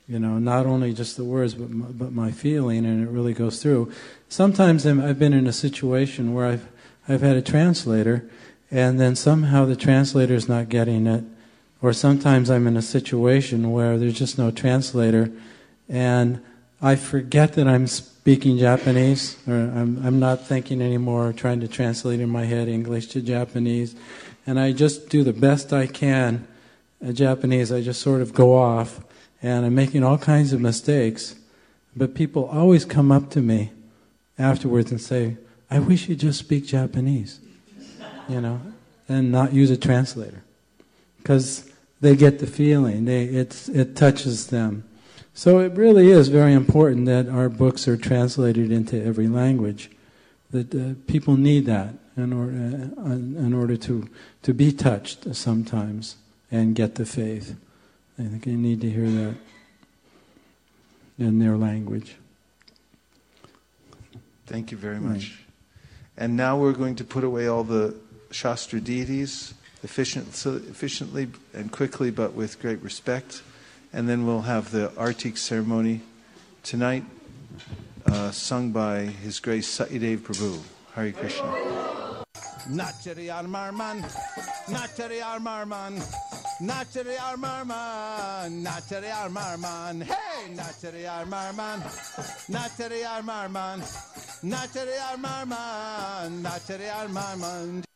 not only just the words, but my feeling, and it really goes through. Sometimes I've been in a situation where I've had a translator, and then somehow the translator's not getting it, or sometimes I'm in a situation where there's just no translator, and I forget that I'm speaking Japanese, or I'm not thinking anymore, trying to translate in my head English to Japanese, and I just do the best I can. Japanese, I just sort of go off, and I'm making all kinds of mistakes, but people always come up to me afterwards and say, I wish you'd just speak Japanese, and not use a translator, because they get the feeling, it touches them. So it really is very important that our books are translated into every language, that people need that in order to be touched sometimes and get the faith. I think you need to hear that in their language. Thank you very much. And now we're going to put away all the Shastra deities efficiently and quickly, but with great respect. And then we'll have the Artik ceremony tonight, sung by His Grace Satyadev Prabhu. Hare Krishna. Nachari Armarman, Nachari Armarman, Nachari Armarman, Nachari Armarman, hey, Nachari Armarman, Nachari Armarman, Nachari Armarman, Nachari Armarman.